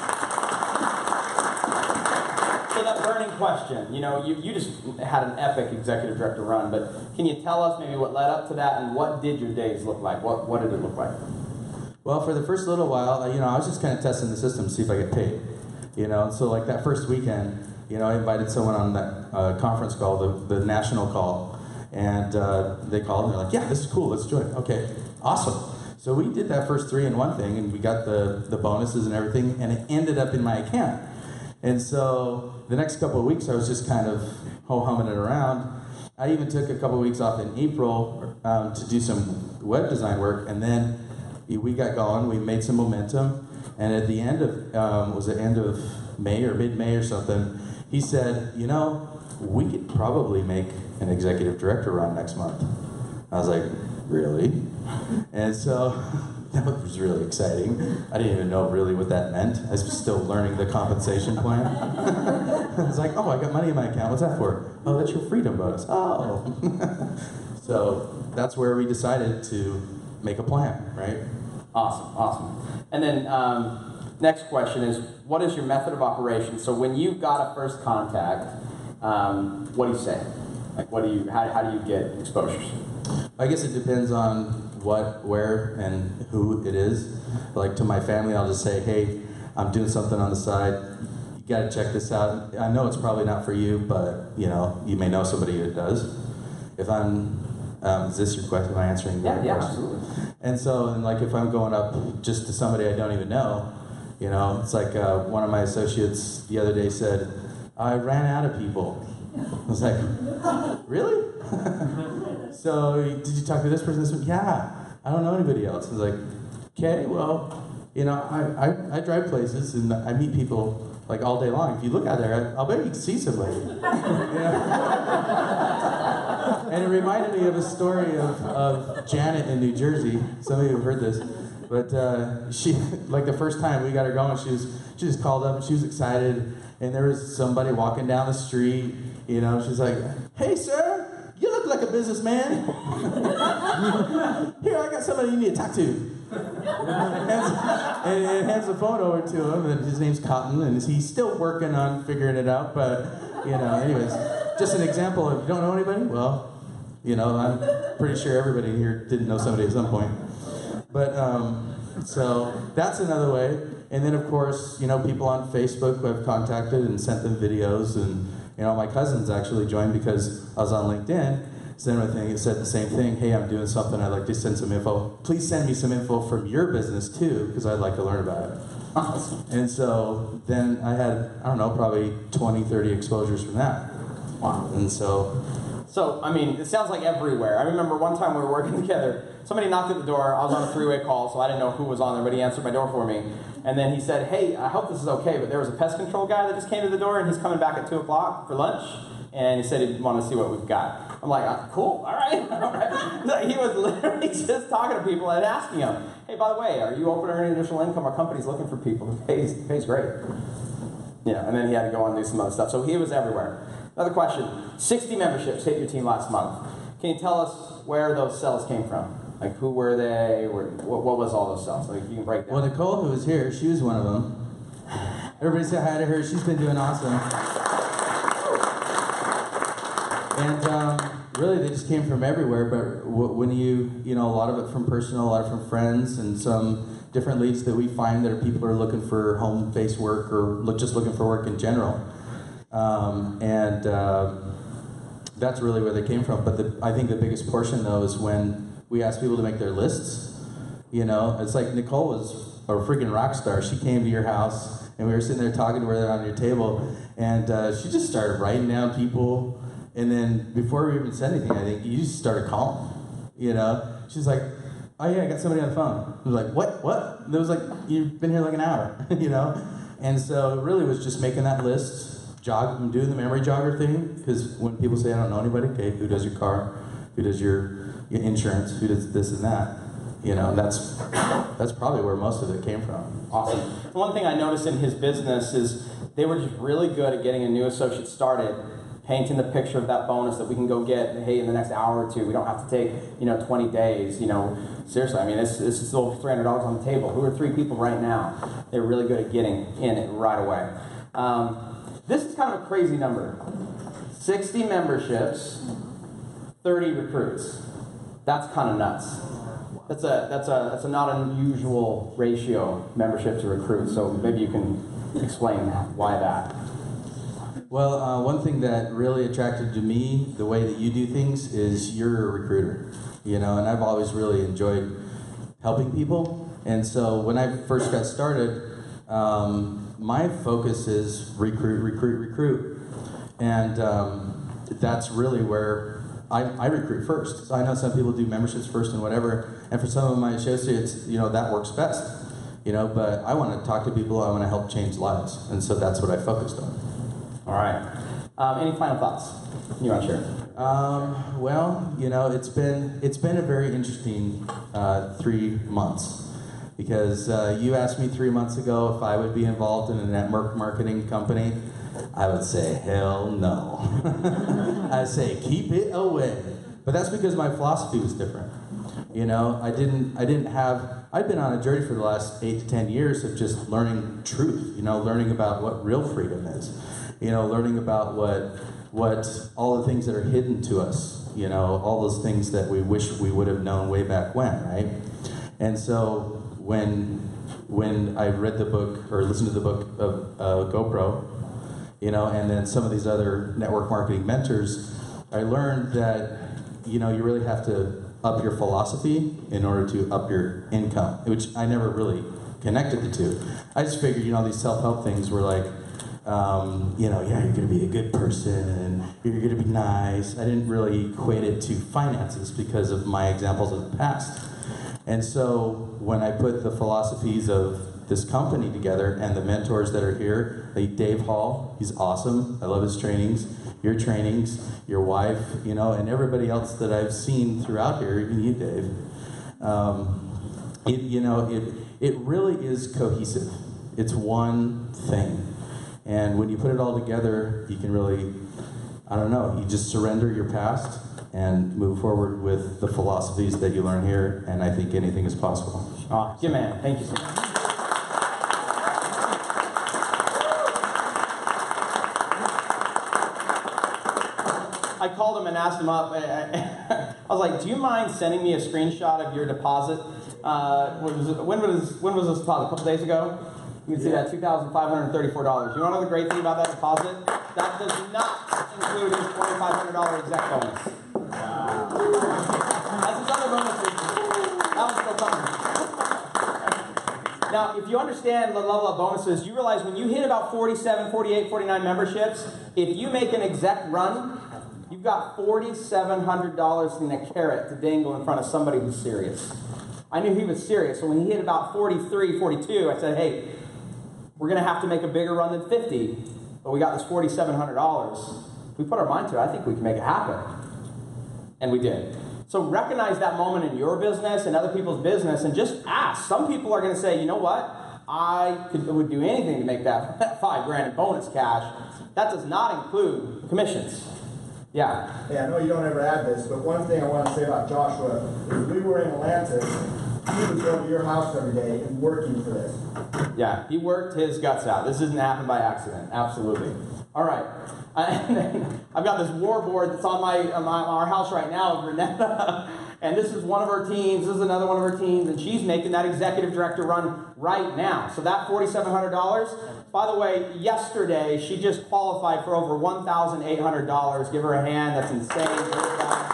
So that burning question, you know, you, you just had an epic executive director run, but can you tell us maybe what led up to that and what did your days look like? What what did it look like? Well, for the first little while, you know, I was just kind of testing the system to see if I get paid. You know, and so like that first weekend, you know, I invited someone on that uh, conference call, the, the national call, and uh, they called and they're like, "Yeah, this is cool, let's join." Okay, awesome. So we did that first three in one thing, and we got the, the bonuses and everything, and it ended up in my account. And so the next couple of weeks, I was just kind of ho-humming it around. I even took a couple of weeks off in April um, to do some web design work, and then we got going, we made some momentum, and at the end of, um, was it end of May or mid-May or something, he said, "You know, we could probably make an executive director run next month." I was like, "Really?" And so that was really exciting. I didn't even know really what that meant. I was still learning the compensation plan. I was like, "Oh, I got money in my account. What's that for?" "Oh, that's your freedom bonus." Oh. So that's where we decided to make a plan, right? Awesome, awesome. And then um, next question is, what is your method of operation? So when you got a first contact, um, what do you say? Like, what do you? How, how do you get exposures? I guess it depends on what, where, and who it is. Like to my family, I'll just say, "Hey, I'm doing something on the side. You gotta check this out. I know it's probably not for you, but you know, you may know somebody who does." If I'm, um, is this your question? Am I answering your Yeah, yeah, question? absolutely. And so, and like if I'm going up just to somebody I don't even know, you know, it's like uh, one of my associates the other day said, "I ran out of people." I was like, "Really?" "So, did you talk to this person, this one?" "Yeah, I don't know anybody else." I was like, "Okay, well, you know, I, I, I drive places and I meet people like all day long. If you look out there, I, I'll bet you can see somebody." You know? And it reminded me of a story of, of Janet in New Jersey. Some of you have heard this. But uh, she, like the first time we got her going, she was she just called up and she was excited. And there was somebody walking down the street. You know, she's like, "Hey, sir, you look like a businessman. Here, I got somebody you need to talk to." and, hands, and, and hands the phone over to him, and his name's Cotton, and he's still working on figuring it out. But you know, anyways, just an example. If you don't know anybody, well, you know, I'm pretty sure everybody here didn't know somebody at some point. But um, so that's another way. And then of course, you know, people on Facebook who I've contacted and sent them videos, and you know, my cousins actually joined because I was on LinkedIn. Sent them a thing. It said the same thing. "Hey, I'm doing something. I'd like to send some info. Please send me some info from your business too, because I'd like to learn about it." Awesome. And so then I had, I don't know, probably twenty, thirty exposures from that. Wow. And so. So, I mean, it sounds like everywhere. I remember one time we were working together, somebody knocked at the door, I was on a three-way call, so I didn't know who was on there, but he answered my door for me. And then he said, "Hey, I hope this is okay, but there was a pest control guy that just came to the door, and he's coming back at two o'clock for lunch, and he said he'd want to see what we've got." I'm like, uh, "Cool, all right, all right." So he was literally just talking to people and asking them, "Hey, by the way, are you open to earning additional income? Our company's looking for people. It pays, it pays great." Yeah, and then he had to go on and do some other stuff. So he was everywhere. Another question. sixty memberships hit your team last month. Can you tell us where those cells came from? Like, who were they? Where, what, what was all those cells? Like, you can break down. Well, Nicole, who was here, she was one of them. Everybody say hi to her. She's been doing awesome. And um, really, they just came from everywhere. But w- when you, you know, a lot of it from personal, a lot of from friends, and some different leads that we find that are people who are looking for home-based work or look, just looking for work in general. Um, and uh, that's really where they came from. But the, I think the biggest portion, though, is when we ask people to make their lists. You know, it's like Nicole was a freaking rock star. She came to your house, and we were sitting there talking to her on your table, and uh, she just started writing down people. And then before we even said anything, I think you just started calling. You know, she's like, "Oh yeah, I got somebody on the phone." I was like, "What? What?" And it was like, "You've been here like an hour." You know, and so it really was just making that list. Jog, doing the memory jogger thing, because when people say, "I don't know anybody," okay, who does your car, who does your, your insurance, who does this and that, you know, that's that's probably where most of it came from. Awesome. One thing I noticed in his business is they were just really good at getting a new associate started, painting the picture of that bonus that we can go get, hey, in the next hour or two. We don't have to take, you know, twenty days, you know. Seriously, I mean, this, this is still three hundred dollars on the table. Who are three people right now? They're really good at getting in it right away. Um, This is kind of a crazy number. sixty memberships, thirty recruits. That's kind of nuts. That's a that's a that's a not unusual ratio, membership to recruits. So maybe you can explain why that. Well, uh, one thing that really attracted to me, the way that you do things, is you're a recruiter. You know, and I've always really enjoyed helping people. And so when I first got started, um, my focus is recruit, recruit, recruit. And um, that's really where I, I recruit first. So I know some people do memberships first and whatever, and for some of my associates, you know, that works best. You know, but I want to talk to people, I want to help change lives. And so that's what I focused on. All right. Um, any final thoughts you want to share? Um, well, you know, it's been it's been a very interesting uh, three months. Because uh, you asked me three months ago if I would be involved in a network marketing company. I would say, hell no. I'd say, keep it away. But that's because my philosophy was different. You know, I didn't, I didn't have, I've been on a journey for the last eight to ten years of just learning truth, you know, learning about what real freedom is. You know, learning about what, what all the things that are hidden to us, you know, all those things that we wish we would have known way back when, right? And so, When when I read the book or listened to the book of uh, GoPro, you know, and then some of these other network marketing mentors, I learned that, you know, you really have to up your philosophy in order to up your income, which I never really connected the two. I just figured, you know, these self-help things were like, um, you know, yeah, you're going to be a good person and you're going to be nice. I didn't really equate it to finances because of my examples of the past. And so when I put the philosophies of this company together and the mentors that are here, like Dave Hall, he's awesome. I love his trainings, your trainings, your wife, you know, and everybody else that I've seen throughout here, even you, Dave. Um, it, you know, it, it really is cohesive. It's one thing. And when you put it all together, you can really, I don't know, you just surrender your past and move forward with the philosophies that you learn here, and I think anything is possible. Oh, good man. Thank you so much. I called him and asked him up. I was like, do you mind sending me a screenshot of your deposit? Uh, what was it, when, was, when was this deposit? A couple days ago? You can see that, two thousand five hundred thirty-four dollars. You want to know the great thing about that deposit? That does not include his twenty-five hundred dollars exec bonus. Wow. That's his other bonuses. That one's still coming. Now, if you understand the level of bonuses, you realize when you hit about forty-seven, forty-eight, forty-nine memberships, if you make an exec run, you've got four thousand seven hundred dollars in a carrot to dangle in front of somebody who's serious. I knew he was serious, so when he hit about forty-three, forty-two, I said, hey, we're going to have to make a bigger run than fifty, but we got this four thousand seven hundred dollars. If we put our mind to it, I think we can make it happen. And we did. So recognize that moment in your business and other people's business and just ask. Some people are going to say, you know what? I could, would do anything to make that, that five grand in bonus cash. That does not include commissions. Yeah. Yeah, I know you don't ever add this, but one thing I want to say about Joshua is we were in Atlanta. He was going to your house every day and working for this. Yeah, he worked his guts out. This didn't happen by accident. Absolutely. All right. Uh, I've got this war board that's on my, on my our house right now of Renetta. And this is one of her teams. This is another one of her teams. And she's making that executive director run right now. So that four thousand seven hundred dollars, by the way, yesterday she just qualified for over one thousand eight hundred dollars. Give her a hand. That's insane.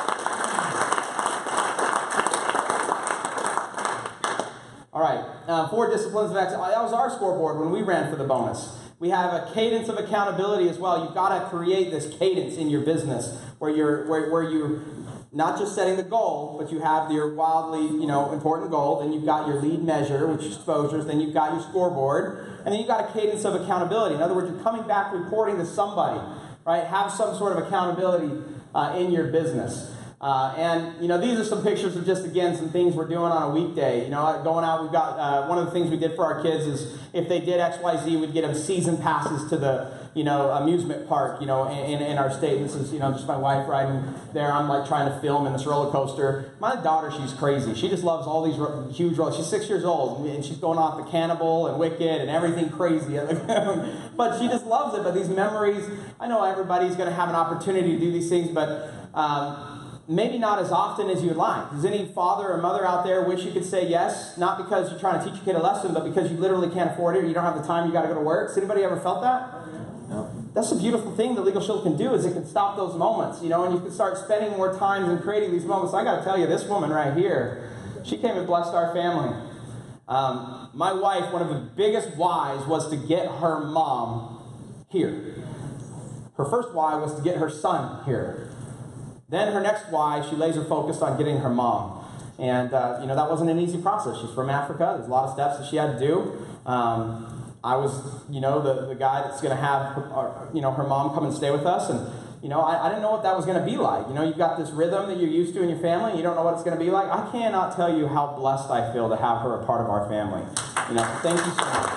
All right, uh, four disciplines of excellence. That was our scoreboard when we ran for the bonus. We have a cadence of accountability as well. You've got to create this cadence in your business where you're where, where you're not just setting the goal, but you have your wildly, you know, important goal. Then you've got your lead measure, which is exposures. Then you've got your scoreboard, and then you've got a cadence of accountability. In other words, you're coming back reporting to somebody, right? Have some sort of accountability uh, in your business. Uh, and, you know, these are some pictures of just, again, some things we're doing on a weekday. You know, going out, we've got, uh, one of the things we did for our kids is if they did X Y Z, we'd get them season passes to the, you know, amusement park, you know, in, in our state. This is, you know, just my wife riding there. I'm, like, trying to film in this roller coaster. My daughter, she's crazy. She just loves all these ro- huge rollers. She's six years old, and she's going off the Cannibal and Wicked and everything crazy. But she just loves it. But these memories, I know everybody's going to have an opportunity to do these things, but... Um, maybe not as often as you would like. Does any father or mother out there wish you could say yes? Not because you're trying to teach your kid a lesson, but because you literally can't afford it or you don't have the time, you got to go to work. Has anybody ever felt that? No. That's the beautiful thing that Legal Shield can do is it can stop those moments, you know, and you can start spending more time and creating these moments. I got to tell you, this woman right here, she came and blessed our family. Um, my wife, one of the biggest whys was to get her mom here. Her first why was to get her son here. Then her next why, she laser focused on getting her mom. And, uh, you know, that wasn't an easy process. She's from Africa. There's a lot of steps that she had to do. Um, I was, you know, the, the guy that's going to have, her, you know, her mom come and stay with us. And, you know, I, I didn't know what that was going to be like. You know, you've got this rhythm that you're used to in your family. And you don't know what it's going to be like. I cannot tell you how blessed I feel to have her a part of our family. You know, so thank you so much.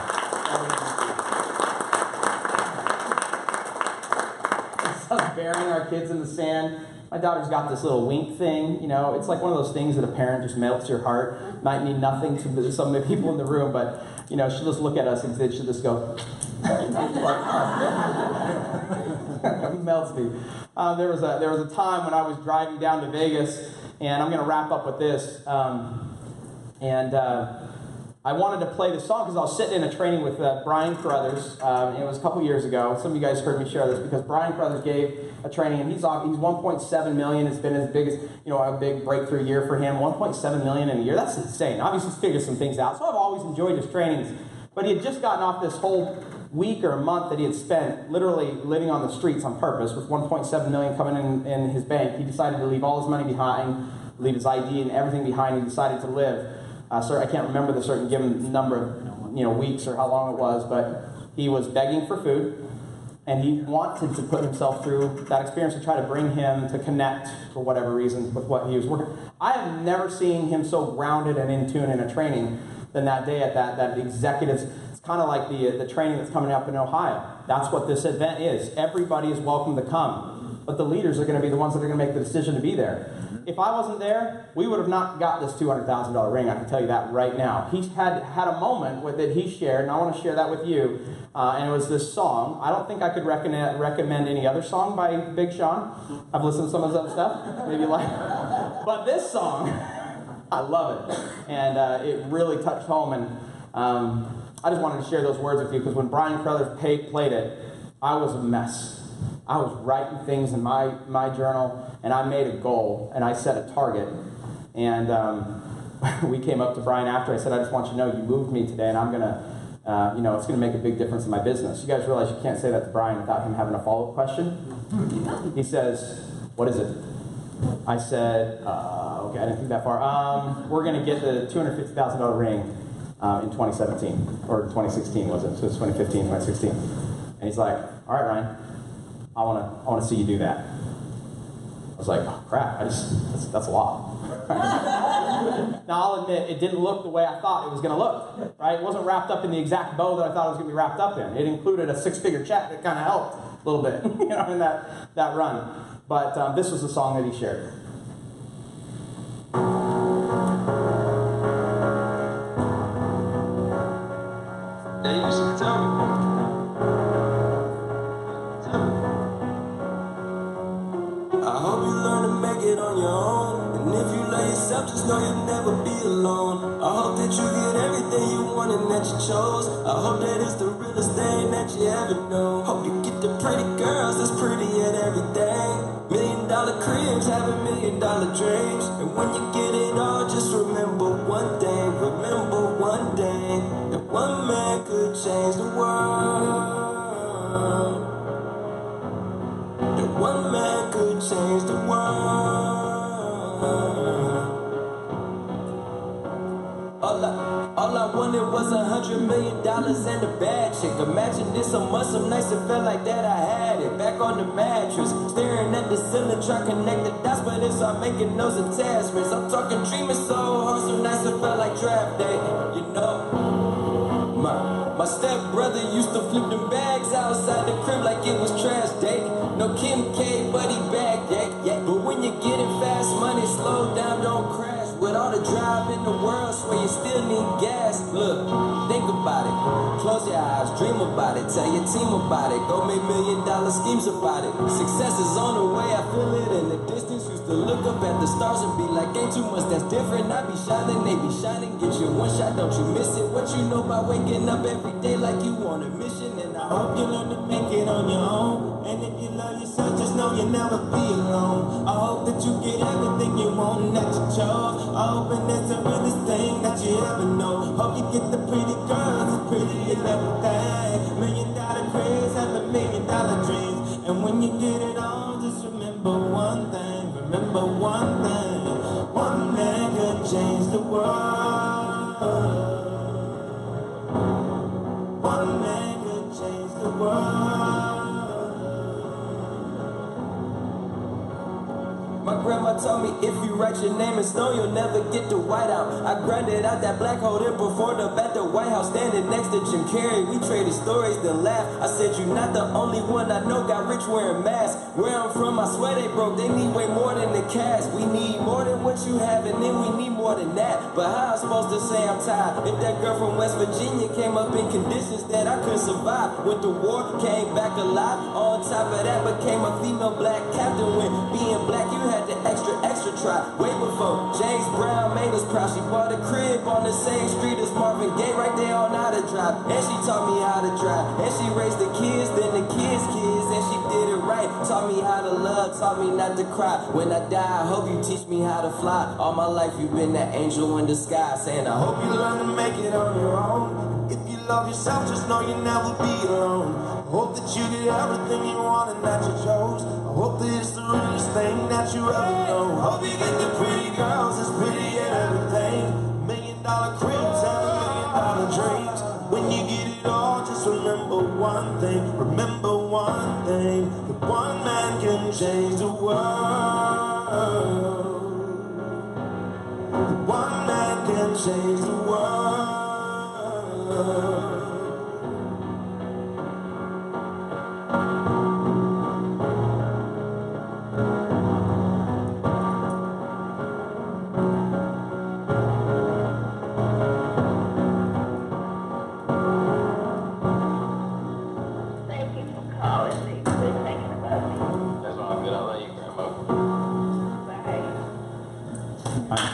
Burying our kids in the sand. My daughter's got this little wink thing, you know, it's like one of those things that a parent just melts your heart. Might mean nothing to some of the people in the room, but, you know, she'll just look at us and she'll just go, it melts me. Uh, there was a there was a time when I was driving down to Vegas, and I'm going to wrap up with this, um, and uh, I wanted to play this song because I was sitting in a training with uh, Brian Carruthers. Um, it was a couple years ago. Some of you guys heard me share this because Brian Carruthers gave a training, and he's off, he's one point seven million. It's been his biggest, you know, a big breakthrough year for him. one point seven million in a year. That's insane. Obviously, he's figured some things out. So I've always enjoyed his trainings. But he had just gotten off this whole week or a month that he had spent literally living on the streets on purpose with one point seven million coming in, in his bank. He decided to leave all his money behind, leave his I D and everything behind. He decided to live. Uh, sir, I can't remember the certain given number of, you know, weeks or how long it was, but he was begging for food. And he wanted to put himself through that experience to try to bring him to connect, for whatever reason, with what he was working. I have never seen him so grounded and in tune in a training than that day at that, that executives. It's kind of like the, the training that's coming up in Ohio. That's what this event is. Everybody is welcome to come, but the leaders are going to be the ones that are going to make the decision to be there. If I wasn't there, we would have not got this two hundred thousand dollars ring. I can tell you that right now. He had had a moment with it he shared, and I want to share that with you. Uh, and it was this song. I don't think I could recommend, recommend any other song by Big Sean. I've listened to some of his other stuff. Maybe like, but this song, I love it, and uh, it really touched home. And um, I just wanted to share those words with you because when Brian Crothers played, played it, I was a mess. I was writing things in my, my journal, and I made a goal, and I set a target. And um, we came up to Brian after. I said, I just want you to know you moved me today, and I'm going to, uh, you know, it's going to make a big difference in my business. You guys realize you can't say that to Brian without him having a follow-up question? He says, what is it? I said, uh, okay, I didn't think that far. Um, we're going to get the two hundred fifty thousand dollars ring um, in twenty seventeen, or twenty sixteen, was it? So it's twenty fifteen, twenty sixteen. And he's like, all right, Ryan. I want to I want to see you do that. I was like, oh, crap, I just, that's, that's a lot. Now, I'll admit, it didn't look the way I thought it was going to look, right? It wasn't wrapped up in the exact bow that I thought it was going to be wrapped up in. It included a six-figure check that kind of helped a little bit, you know, in that, that run. But um, this was the song that he shared. Yeah, you should tell me. I hope you learn to make it on your own. And if you love yourself, just know you'll never be alone. I hope that you get everything you want and that you chose. I hope that it's the realest thing that you ever know. Hope you get the pretty girls that's pretty at everything. Million dollar cribs, having million dollar dreams. And when you get it all, just remember one thing. Remember one thing. That one man could change the world. That one man could change the world. All I, all I wanted was a hundred million dollars and a bad chick. Imagine this a month, some nights it felt like that I had it. Back on the mattress, staring at the ceiling, trying to connect the dots, but it's all making those attachments. I'm talking dreaming so hard, some nights it felt like draft day. You know, my my stepbrother used to flip them bags outside the crib like it was trash day. No Kim K, but he back, yeah, yeah. But when you get it fast money, slow down, don't crash. With all the drive in the world, swear you still need gas. Look, think about it. Close your eyes, dream about it. Tell your team about it. Go make million dollar schemes about it. Success is on the way, I feel it in the distance. Used to look up at the stars and be like, ain't too much that's different. I be shining, they be shining. Get you one shot, don't you miss it. What you know about waking up every day like you on a mission. And I hope you learn to make it on your own. And if you love yourself, just know you'll never be alone. I hope that you get everything you want and that you chose. I hope and that's the realest thing that you ever know. Hope you get the pretty girls, the pretty and everything. Million dollar cribs, have a million dollar dreams. And when you get it all, just remember one thing. Remember one thing. One man could change the world. One man could change the world. My grandma told me if you write your name in stone, you'll never get the white out. I grinded out that black hole and performed up at the White House, standing next to Jim Carrey. We traded stories, then laughed. I said, you're not the only one I know got rich wearing masks. Where I'm from, I swear they broke. They need way more than the cash. We need more than what you have, and then we need more than that. But how I'm supposed to say I'm tired if that girl from West Virginia came up in conditions that I couldn't survive? Went to war, came back alive. On top of that, became a female black captain. When being black, you had the extra, extra try. Way before James Brown made us proud. She bought a crib on the same street as Marvin Gaye, right there on how to drive. And she taught me how to drive. And she raised the kids, then the kids' kids. And she did it right. Taught me how to love, taught me not to cry. When I die, I hope you teach me how to fly. All my life you've been that angel in disguise, saying I hope you learn to make it on your own. If you love yourself, just know you'll never be alone. I hope that you get everything you want and that you chose. I hope that it's the realest thing that you ever know. Hope you get the pretty girls that's pretty and everything. Million dollar cribs and a million dollar dreams. When you get it all, just remember one thing. Remember one change the world. One man can change the world. Thank you for calling me. Good thinking about me. That's all good. I love you, Grandma. Bye.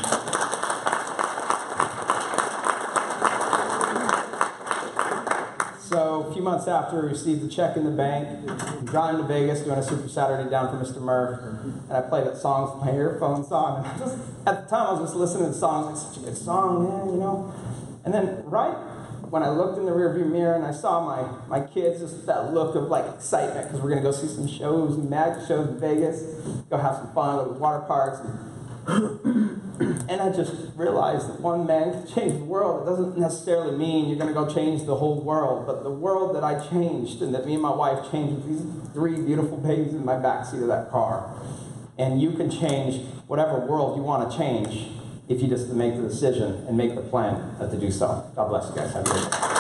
So a few months after we received the check in the bank, I'm driving to Vegas doing a Super Saturday down for Mister Murph, and I played that song with my earphones on. And I just, at the time, I was just listening to the song. It's like, such a good song, man, you know. And then right when I looked in the rearview mirror and I saw my my kids, just that look of like excitement because we're gonna go see some shows, magic shows in Vegas, go have some fun, go to water parks. And I just realized that one man can change the world. It doesn't necessarily mean you're going to go change the whole world, but the world that I changed and that me and my wife changed with these three beautiful babies in my backseat of that car. And you can change whatever world you want to change if you just make the decision and make the plan to do so. God bless you guys. Have a great day.